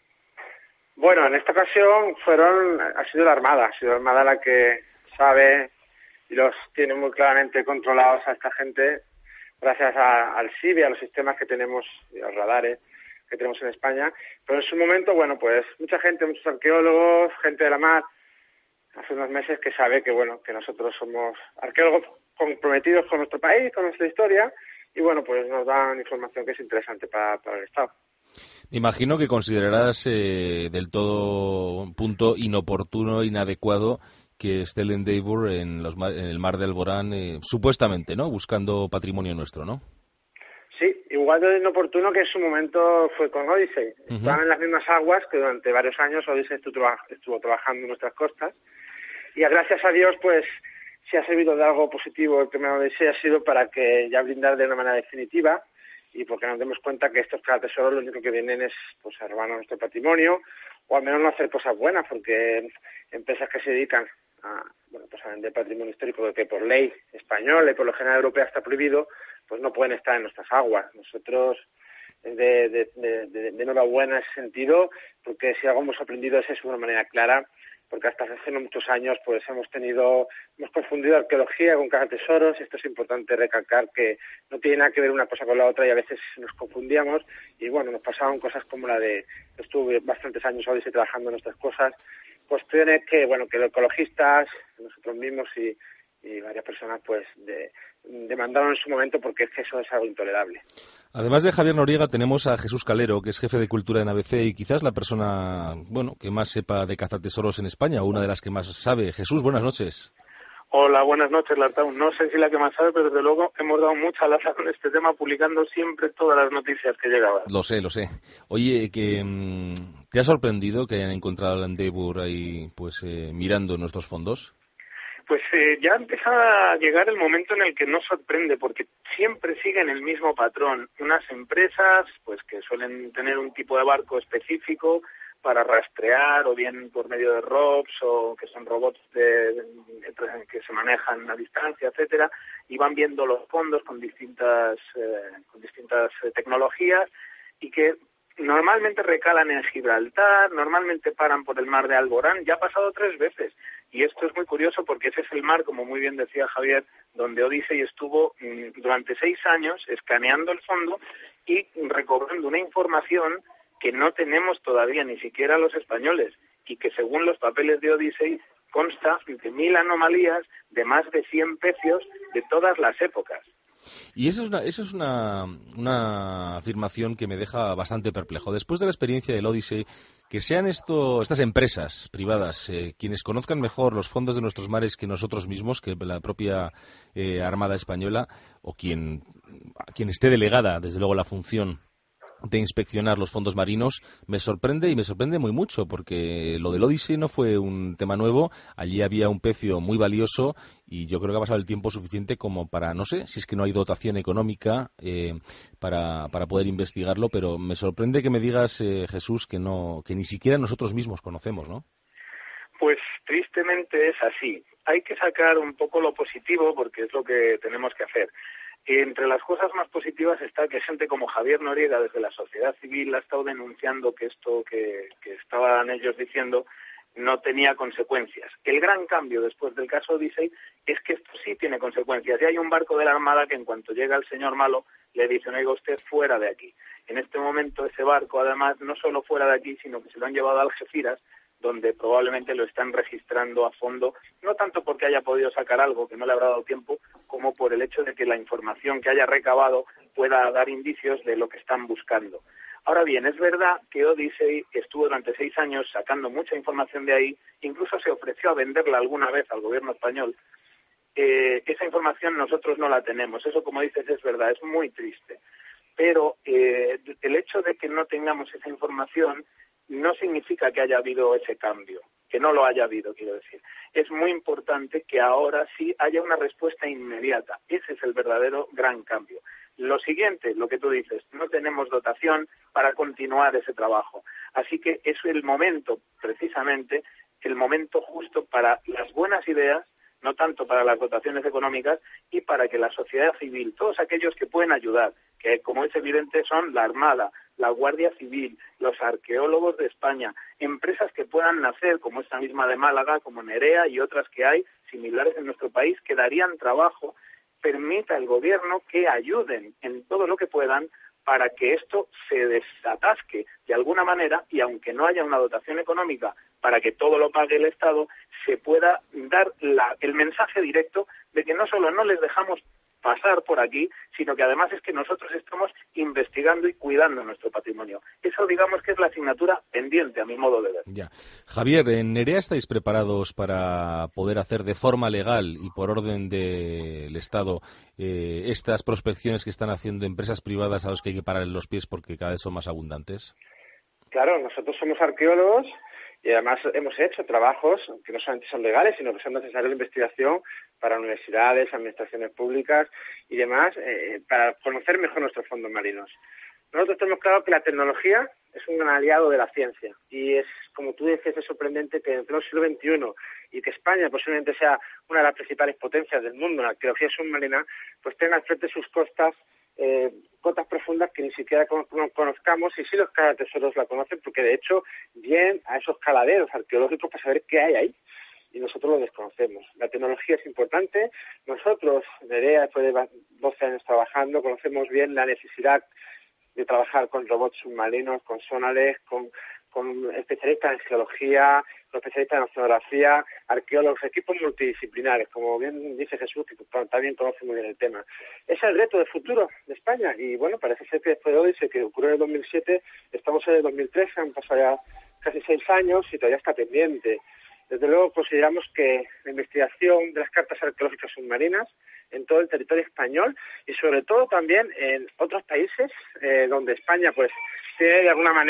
Bueno, en esta ocasión fueron, ha sido la Armada, ha sido la Armada la que sabe y los tiene muy claramente controlados a esta gente, gracias a, al S I B E, a los sistemas que tenemos, y a los radares que tenemos en España. Pero en su momento, bueno, pues mucha gente, muchos arqueólogos, gente de la mar, hace unos meses que sabe que, bueno, que nosotros somos arqueólogos comprometidos con nuestro país, con nuestra historia, y bueno, pues nos dan información que es interesante para, para el Estado. Me imagino que considerarás eh, del todo un punto inoportuno, inadecuado, que esté el Endeavour en, los mar, en el mar de Alborán, eh, supuestamente, ¿no?, buscando patrimonio nuestro, ¿no? Sí, igual de inoportuno que en su momento fue con Odyssey. Uh-huh. Estaban en las mismas aguas que durante varios años Odyssey estuvo, traba- estuvo trabajando en nuestras costas, y gracias a Dios, pues, si ha servido de algo positivo el primer Odyssey ha sido para que ya blindar de una manera definitiva y porque nos demos cuenta que estos cazatesoros lo único que vienen es pues a robar nuestro patrimonio o al menos no hacer cosas buenas, porque empresas que se dedican a, bueno, pues a vender patrimonio histórico que por ley española y por lo general europea está prohibido, pues no pueden estar en nuestras aguas. Nosotros de, de, de, de, de enhorabuena en ese sentido, porque si algo hemos aprendido es eso de una manera clara, porque hasta hace no muchos años pues hemos tenido, hemos confundido arqueología con cazatesoros. Esto es importante recalcar que no tiene nada que ver una cosa con la otra y a veces nos confundíamos y bueno, nos pasaban cosas como la de, estuve bastantes años ahora trabajando en nuestras cosas, cuestiones que bueno, que los ecologistas, nosotros mismos y, y varias personas pues de, demandaron en su momento porque es que eso es algo intolerable. Además de Javier Noriega tenemos a Jesús Calero, que es jefe de cultura en A B C y quizás la persona, bueno, que más sepa de cazatesoros en España, o una de las que más sabe. Jesús, buenas noches. Hola, buenas noches, Lartaun. No sé si la que más sabe, pero desde luego hemos dado mucha laza con este tema, publicando siempre todas las noticias que llegaban. Lo sé, lo sé. Oye, que mmm, ¿te ha sorprendido que hayan encontrado al Endeavour ahí, pues, eh, mirando nuestros fondos? Pues eh, ya empieza a llegar el momento en el que nos sorprende, porque siempre siguen el mismo patrón. Unas empresas pues que suelen tener un tipo de barco específico para rastrear, o bien por medio de R O Ps, o que son robots de, de, que se manejan a distancia, etcétera, y van viendo los fondos con distintas, eh, con distintas eh, tecnologías, y que normalmente recalan en Gibraltar, normalmente paran por el mar de Alborán. Ya ha pasado tres veces. Y esto es muy curioso porque ese es el mar, como muy bien decía Javier, donde Odyssey estuvo mmm, durante seis años escaneando el fondo y recobrando una información que no tenemos todavía ni siquiera los españoles, y que según los papeles de Odyssey consta de mil anomalías, de más de cien pecios de todas las épocas. Y eso es una, eso es una, una afirmación que me deja bastante perplejo. Después de la experiencia del Odyssey, que sean esto, estas empresas privadas eh, quienes conozcan mejor los fondos de nuestros mares que nosotros mismos, que la propia eh, Armada Española, o quien, quien esté delegada, desde luego, la función de inspeccionar los fondos marinos, me sorprende y me sorprende muy mucho, porque lo del Odyssey no fue un tema nuevo. Allí había un pecio muy valioso y yo creo que ha pasado el tiempo suficiente como para, no sé, si es que no hay dotación económica eh, para, para poder investigarlo, pero me sorprende que me digas, eh, Jesús, que no, que ni siquiera nosotros mismos conocemos, ¿no? Pues tristemente es así. Hay que sacar un poco lo positivo, porque es lo que tenemos que hacer. Entre las cosas más positivas está que gente como Javier Noriega, desde la sociedad civil, ha estado denunciando que esto que, que estaban ellos diciendo no tenía consecuencias. El gran cambio después del caso Odyssey es que esto sí tiene consecuencias. Y hay un barco de la Armada que en cuanto llega el señor malo le dice: oiga usted, fuera de aquí. En este momento ese barco, además, no solo fuera de aquí, sino que se lo han llevado a Algeciras, donde probablemente lo están registrando a fondo, no tanto porque haya podido sacar algo que no le habrá dado tiempo, como por el hecho de que la información que haya recabado pueda dar indicios de lo que están buscando. Ahora bien, es verdad que Odyssey estuvo durante seis años sacando mucha información de ahí, incluso se ofreció a venderla alguna vez al gobierno español. Eh, esa información nosotros no la tenemos, eso, como dices, es verdad, es muy triste. Pero eh, el hecho de que no tengamos esa información no significa que haya habido ese cambio, que no lo haya habido, quiero decir. Es muy importante que ahora sí haya una respuesta inmediata. Ese es el verdadero gran cambio. Lo siguiente, lo que tú dices, no tenemos dotación para continuar ese trabajo. Así que es el momento, precisamente, el momento justo para las buenas ideas, no tanto para las dotaciones económicas, y para que la sociedad civil, todos aquellos que pueden ayudar, que como es evidente son la Armada, la Guardia Civil, los arqueólogos de España, empresas que puedan nacer, como esta misma de Málaga, como Nerea y otras que hay similares en nuestro país, que darían trabajo, permita al gobierno que ayuden en todo lo que puedan para que esto se desatasque de alguna manera, y aunque no haya una dotación económica para que todo lo pague el Estado, se pueda dar la, el mensaje directo de que no solo no les dejamos pasar por aquí, sino que además es que nosotros estamos investigando y cuidando nuestro patrimonio. Eso, digamos, que es la asignatura pendiente, a mi modo de ver. Ya. Javier, ¿en Nerea estáis preparados para poder hacer de forma legal y por orden del Estado eh, estas prospecciones que están haciendo empresas privadas a las que hay que parar los pies porque cada vez son más abundantes? Claro, nosotros somos arqueólogos y además hemos hecho trabajos que no solamente son legales, sino que son necesarios de investigación para universidades, administraciones públicas y demás, eh, para conocer mejor nuestros fondos marinos. Nosotros tenemos claro que la tecnología es un gran aliado de la ciencia y es, como tú dices, es sorprendente que en el siglo veintiuno y que España posiblemente sea una de las principales potencias del mundo en la arqueología submarina, pues tenga al frente sus costas Eh, cotas profundas que ni siquiera conozcamos, y sí los calatesoros la conocen porque de hecho vienen a esos caladeros arqueológicos para saber qué hay ahí y nosotros lo desconocemos. La tecnología es importante. Nosotros, Nerea, después de doce años trabajando, conocemos bien la necesidad de trabajar con robots submarinos, con sonares, con, con especialistas en geología, con especialistas en oceanografía, arqueólogos, equipos multidisciplinares, como bien dice Jesús, que también conoce muy bien el tema. Es el reto de futuro de España y bueno, parece ser que después de Odyssey, que ocurrió en el dos mil siete, estamos en el dos mil trece, han pasado ya casi seis años y todavía está pendiente. Desde luego consideramos que la investigación de las cartas arqueológicas submarinas en todo el territorio español y sobre todo también en otros países eh, donde España pues tiene de alguna manera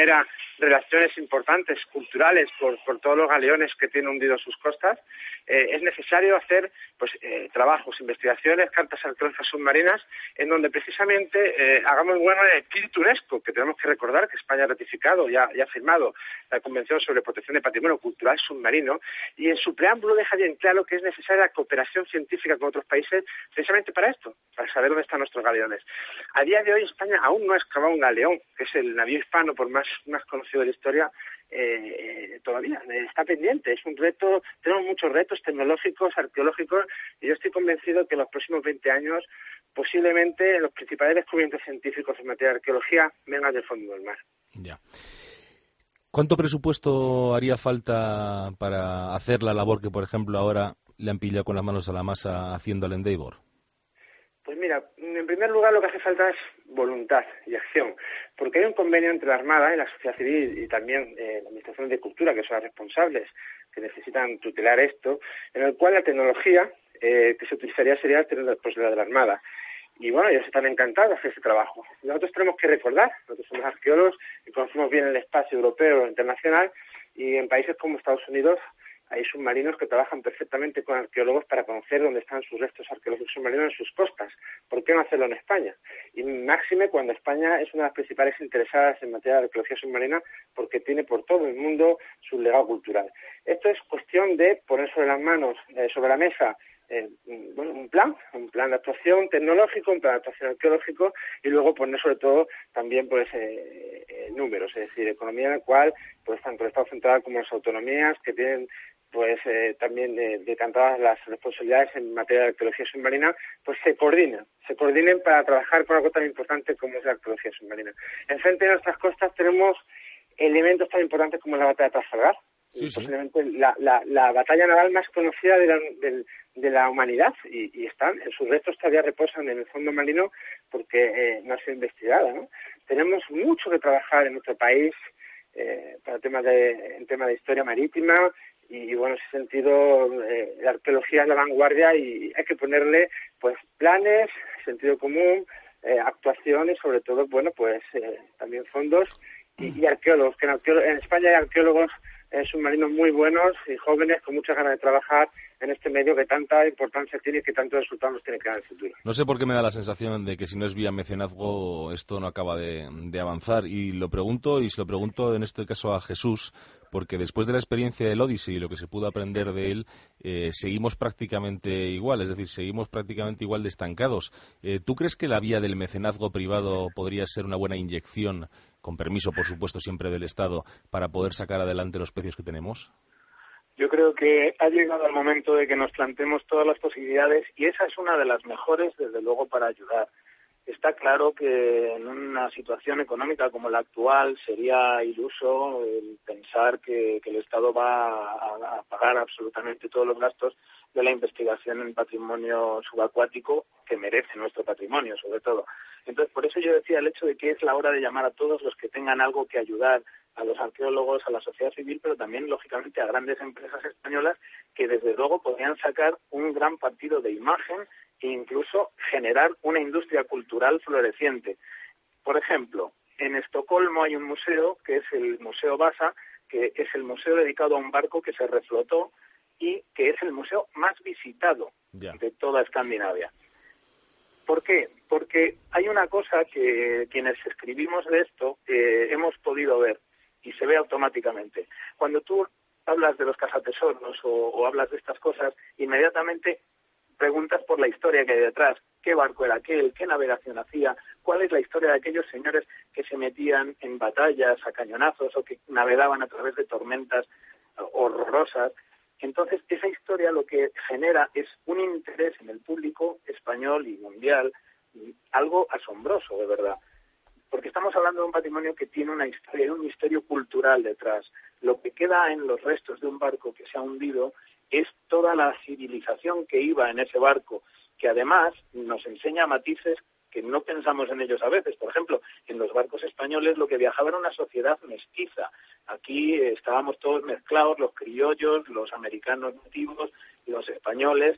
relaciones importantes, culturales, por, por todos los galeones que tienen hundidos sus costas, eh, es necesario hacer pues eh, trabajos, investigaciones, cartas arqueológicas submarinas, en donde precisamente eh, hagamos bueno el espíritu UNESCO, que tenemos que recordar que España ha ratificado y ha, y ha firmado la Convención sobre Protección de Patrimonio Cultural Submarino, y en su preámbulo deja bien claro que es necesaria la cooperación científica con otros países precisamente para esto, para saber dónde están nuestros galeones. A día de hoy España aún no ha excavado un galeón, que es el navío hispano por más, más conocido de la historia, eh, todavía está pendiente. Es un reto, tenemos muchos retos tecnológicos, arqueológicos, y yo estoy convencido que en los próximos veinte años posiblemente los principales descubrimientos científicos en materia de arqueología vengan del fondo del mar. Ya. ¿Cuánto presupuesto haría falta para hacer la labor que, por ejemplo, ahora le han pillado con las manos a la masa haciendo el Endeavour? Pues mira, en primer lugar lo que hace falta es voluntad y acción, porque hay un convenio entre la Armada y la sociedad civil y también eh, la Administración de Cultura, que son las responsables, que necesitan tutelar esto, en el cual la tecnología eh, que se utilizaría sería el tren de la de la Armada. Y bueno, ellos están encantados de hacer ese trabajo. Nosotros tenemos que recordar, nosotros somos arqueólogos y conocemos bien el espacio europeo e internacional, y en países como Estados Unidos hay submarinos que trabajan perfectamente con arqueólogos para conocer dónde están sus restos arqueológicos submarinos en sus costas. ¿Por qué no hacerlo en España? Y máxime cuando España es una de las principales interesadas en materia de arqueología submarina, porque tiene por todo el mundo su legado cultural. Esto es cuestión de poner sobre las manos, eh, sobre la mesa, eh, bueno, un plan, un plan de actuación tecnológico, un plan de actuación arqueológico, y luego poner sobre todo también pues eh, eh, números, es decir, economía en la cual pues tanto el Estado central como las autonomías que tienen pues eh, también eh, decantadas las responsabilidades en materia de arqueología submarina, pues se coordinen, se coordinen para trabajar con algo tan importante como es la arqueología submarina. Enfrente de nuestras costas tenemos elementos tan importantes como la batalla de Trafalgar, sí, posiblemente sí. la, la, la batalla naval más conocida de la, de, de la humanidad, y, y están, sus restos todavía reposan en el fondo marino porque eh, no ha sido investigada, ¿no? Tenemos mucho que trabajar en nuestro país eh, para temas de, en tema de historia marítima. Y bueno, en ese sentido, eh, la arqueología es la vanguardia y hay que ponerle pues planes, sentido común, eh, actuación y sobre todo, bueno, pues eh, también fondos y, y arqueólogos. Que en, arqueólogos, en España hay arqueólogos eh, submarinos muy buenos y jóvenes con muchas ganas de trabajar en este medio que tanta importancia tiene y que tantos resultados tiene que dar en el futuro. No sé por qué me da la sensación de que si no es vía mecenazgo esto no acaba de, de avanzar, y lo pregunto, y se lo pregunto en este caso a Jesús, porque después de la experiencia del Odyssey y lo que se pudo aprender de él, eh, seguimos prácticamente igual, es decir, seguimos prácticamente igual de estancados. Eh, ¿Tú crees que la vía del mecenazgo privado podría ser una buena inyección, con permiso, por supuesto, siempre del Estado, para poder sacar adelante los precios que tenemos? Yo creo que ha llegado el momento de que nos planteemos todas las posibilidades y esa es una de las mejores, desde luego, para ayudar. Está claro que en una situación económica como la actual sería iluso el pensar que, que el Estado va a, a pagar absolutamente todos los gastos de la investigación en patrimonio subacuático que merece nuestro patrimonio, sobre todo. Entonces, por eso yo decía el hecho de que es la hora de llamar a todos los que tengan algo que ayudar, a los arqueólogos, a la sociedad civil, pero también, lógicamente, a grandes empresas españolas que, desde luego, podrían sacar un gran partido de imagen e incluso generar una industria cultural floreciente. Por ejemplo, en Estocolmo hay un museo, que es el Museo Vasa, que es el museo dedicado a un barco que se reflotó y que es el museo más visitado yeah. de toda Escandinavia. ¿Por qué? Porque hay una cosa que quienes escribimos de esto eh, hemos podido ver y se ve automáticamente. Cuando tú hablas de los cazatesoros o, o hablas de estas cosas, inmediatamente preguntas por la historia que hay detrás. ¿Qué barco era aquel? ¿Qué navegación hacía? ¿Cuál es la historia de aquellos señores que se metían en batallas a cañonazos o que navegaban a través de tormentas horrorosas? Entonces, esa historia lo que genera es un interés en el público español y mundial, algo asombroso, de verdad. Porque estamos hablando de un patrimonio que tiene una historia, un misterio cultural detrás. Lo que queda en los restos de un barco que se ha hundido es toda la civilización que iba en ese barco, que además nos enseña matices que no pensamos en ellos a veces. Por ejemplo, en los barcos españoles lo que viajaba era una sociedad mestiza. Aquí eh, estábamos todos mezclados, los criollos, los americanos nativos, los españoles,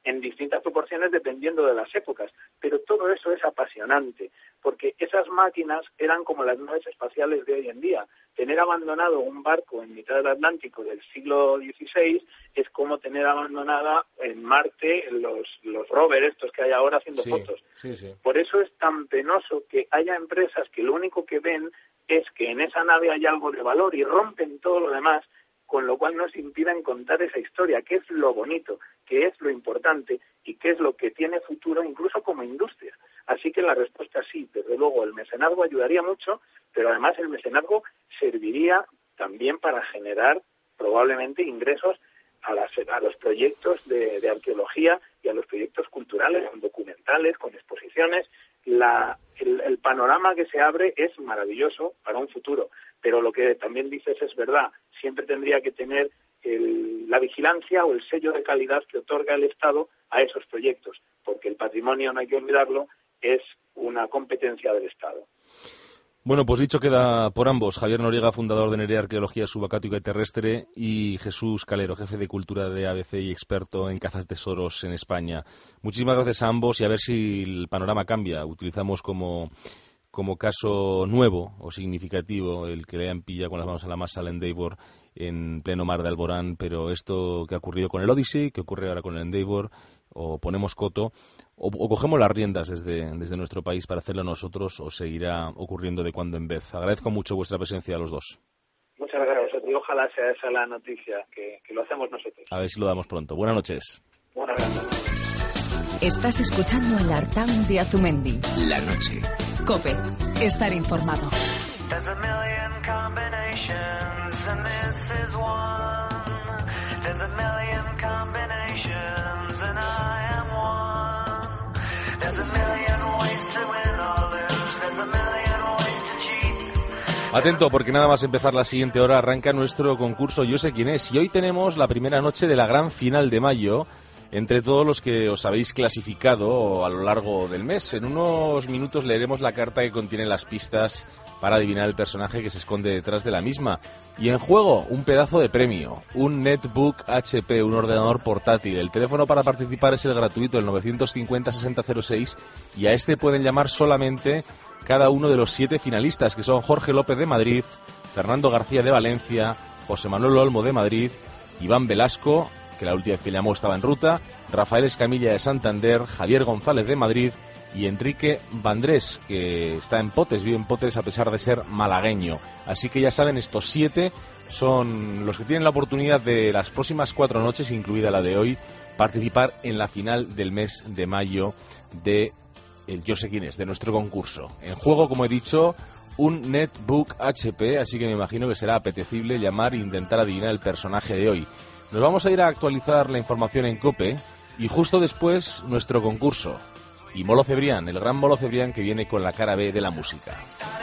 en distintas proporciones dependiendo de las épocas, pero todo eso es apasionante, porque esas máquinas eran como las naves espaciales de hoy en día. Tener abandonado un barco en mitad del Atlántico del siglo dieciséis es como tener abandonada en Marte los, los rovers estos que hay ahora haciendo sí, fotos. Sí, sí. Por eso es tan penoso que haya empresas que lo único que ven es que en esa nave hay algo de valor y rompen todo lo demás, con lo cual nos impiden contar esa historia, que es lo bonito, que es lo importante y que es lo que tiene futuro incluso como industria. Así que la respuesta sí, desde luego el mecenazgo ayudaría mucho, pero además el mecenazgo serviría también para generar probablemente ingresos a, las, a los proyectos de, de arqueología y a los proyectos culturales, con documentales, con exposiciones. La, el, el panorama que se abre es maravilloso para un futuro, pero lo que también dices es verdad, siempre tendría que tener el, la vigilancia o el sello de calidad que otorga el Estado a esos proyectos, porque el patrimonio, no hay que olvidarlo, es una competencia del Estado. Bueno, pues dicho queda por ambos. Javier Noriega, fundador de Nerea Arqueología Subacuática y Terrestre, y Jesús Calero, jefe de Cultura de A B C y experto en cazas tesoros en España. Muchísimas gracias a ambos y a ver si el panorama cambia. Utilizamos como, como caso nuevo o significativo el que le hayan pillado con las manos a la masa al Endeavour en pleno mar de Alborán, pero esto que ha ocurrido con el Odyssey, que ocurre ahora con el Endeavour, o ponemos coto, o, o cogemos las riendas desde, desde nuestro país para hacerlo nosotros, o seguirá ocurriendo de cuando en vez. Agradezco mucho vuestra presencia a los dos. Muchas gracias y ojalá sea esa la noticia, que, que lo hacemos nosotros. A ver si lo damos pronto. Buenas noches. Buenas noches. Estás escuchando el Artaun de Azumendi. La noche. COPE. Estar informado. There's a million combinations and this is one. There's a million combinations and I am one. There's a million ways to win or lose. There's a million ways to cheat. Atento, porque nada más empezar la siguiente hora arranca nuestro concurso Yo sé quién es. Y hoy tenemos la primera noche de la gran final de mayo entre todos los que os habéis clasificado a lo largo del mes. En unos minutos leeremos la carta que contiene las pistas para adivinar el personaje que se esconde detrás de la misma. Y en juego, un pedazo de premio, un Netbook H P, un ordenador portátil. El teléfono para participar es el gratuito, el novecientos cincuenta sesenta cero seis, y a este pueden llamar solamente cada uno de los siete finalistas, que son Jorge López de Madrid, Fernando García de Valencia, José Manuel Olmo de Madrid, Iván Velasco, que la última vez que llamó estaba en ruta, Rafael Escamilla de Santander, Javier González de Madrid y Enrique Vandrés, que está en Potes, vive en Potes a pesar de ser malagueño. Así que ya saben, estos siete son los que tienen la oportunidad de las próximas cuatro noches, incluida la de hoy, participar en la final del mes de mayo de el Yo sé quién es, de nuestro concurso. En juego, como he dicho, un Netbook H P, así que me imagino que será apetecible llamar e intentar adivinar el personaje de hoy. Nos vamos a ir a actualizar la información en COPE y justo después nuestro concurso. Y Molo Cebrián, el gran Molo Cebrián que viene con la cara B de la música.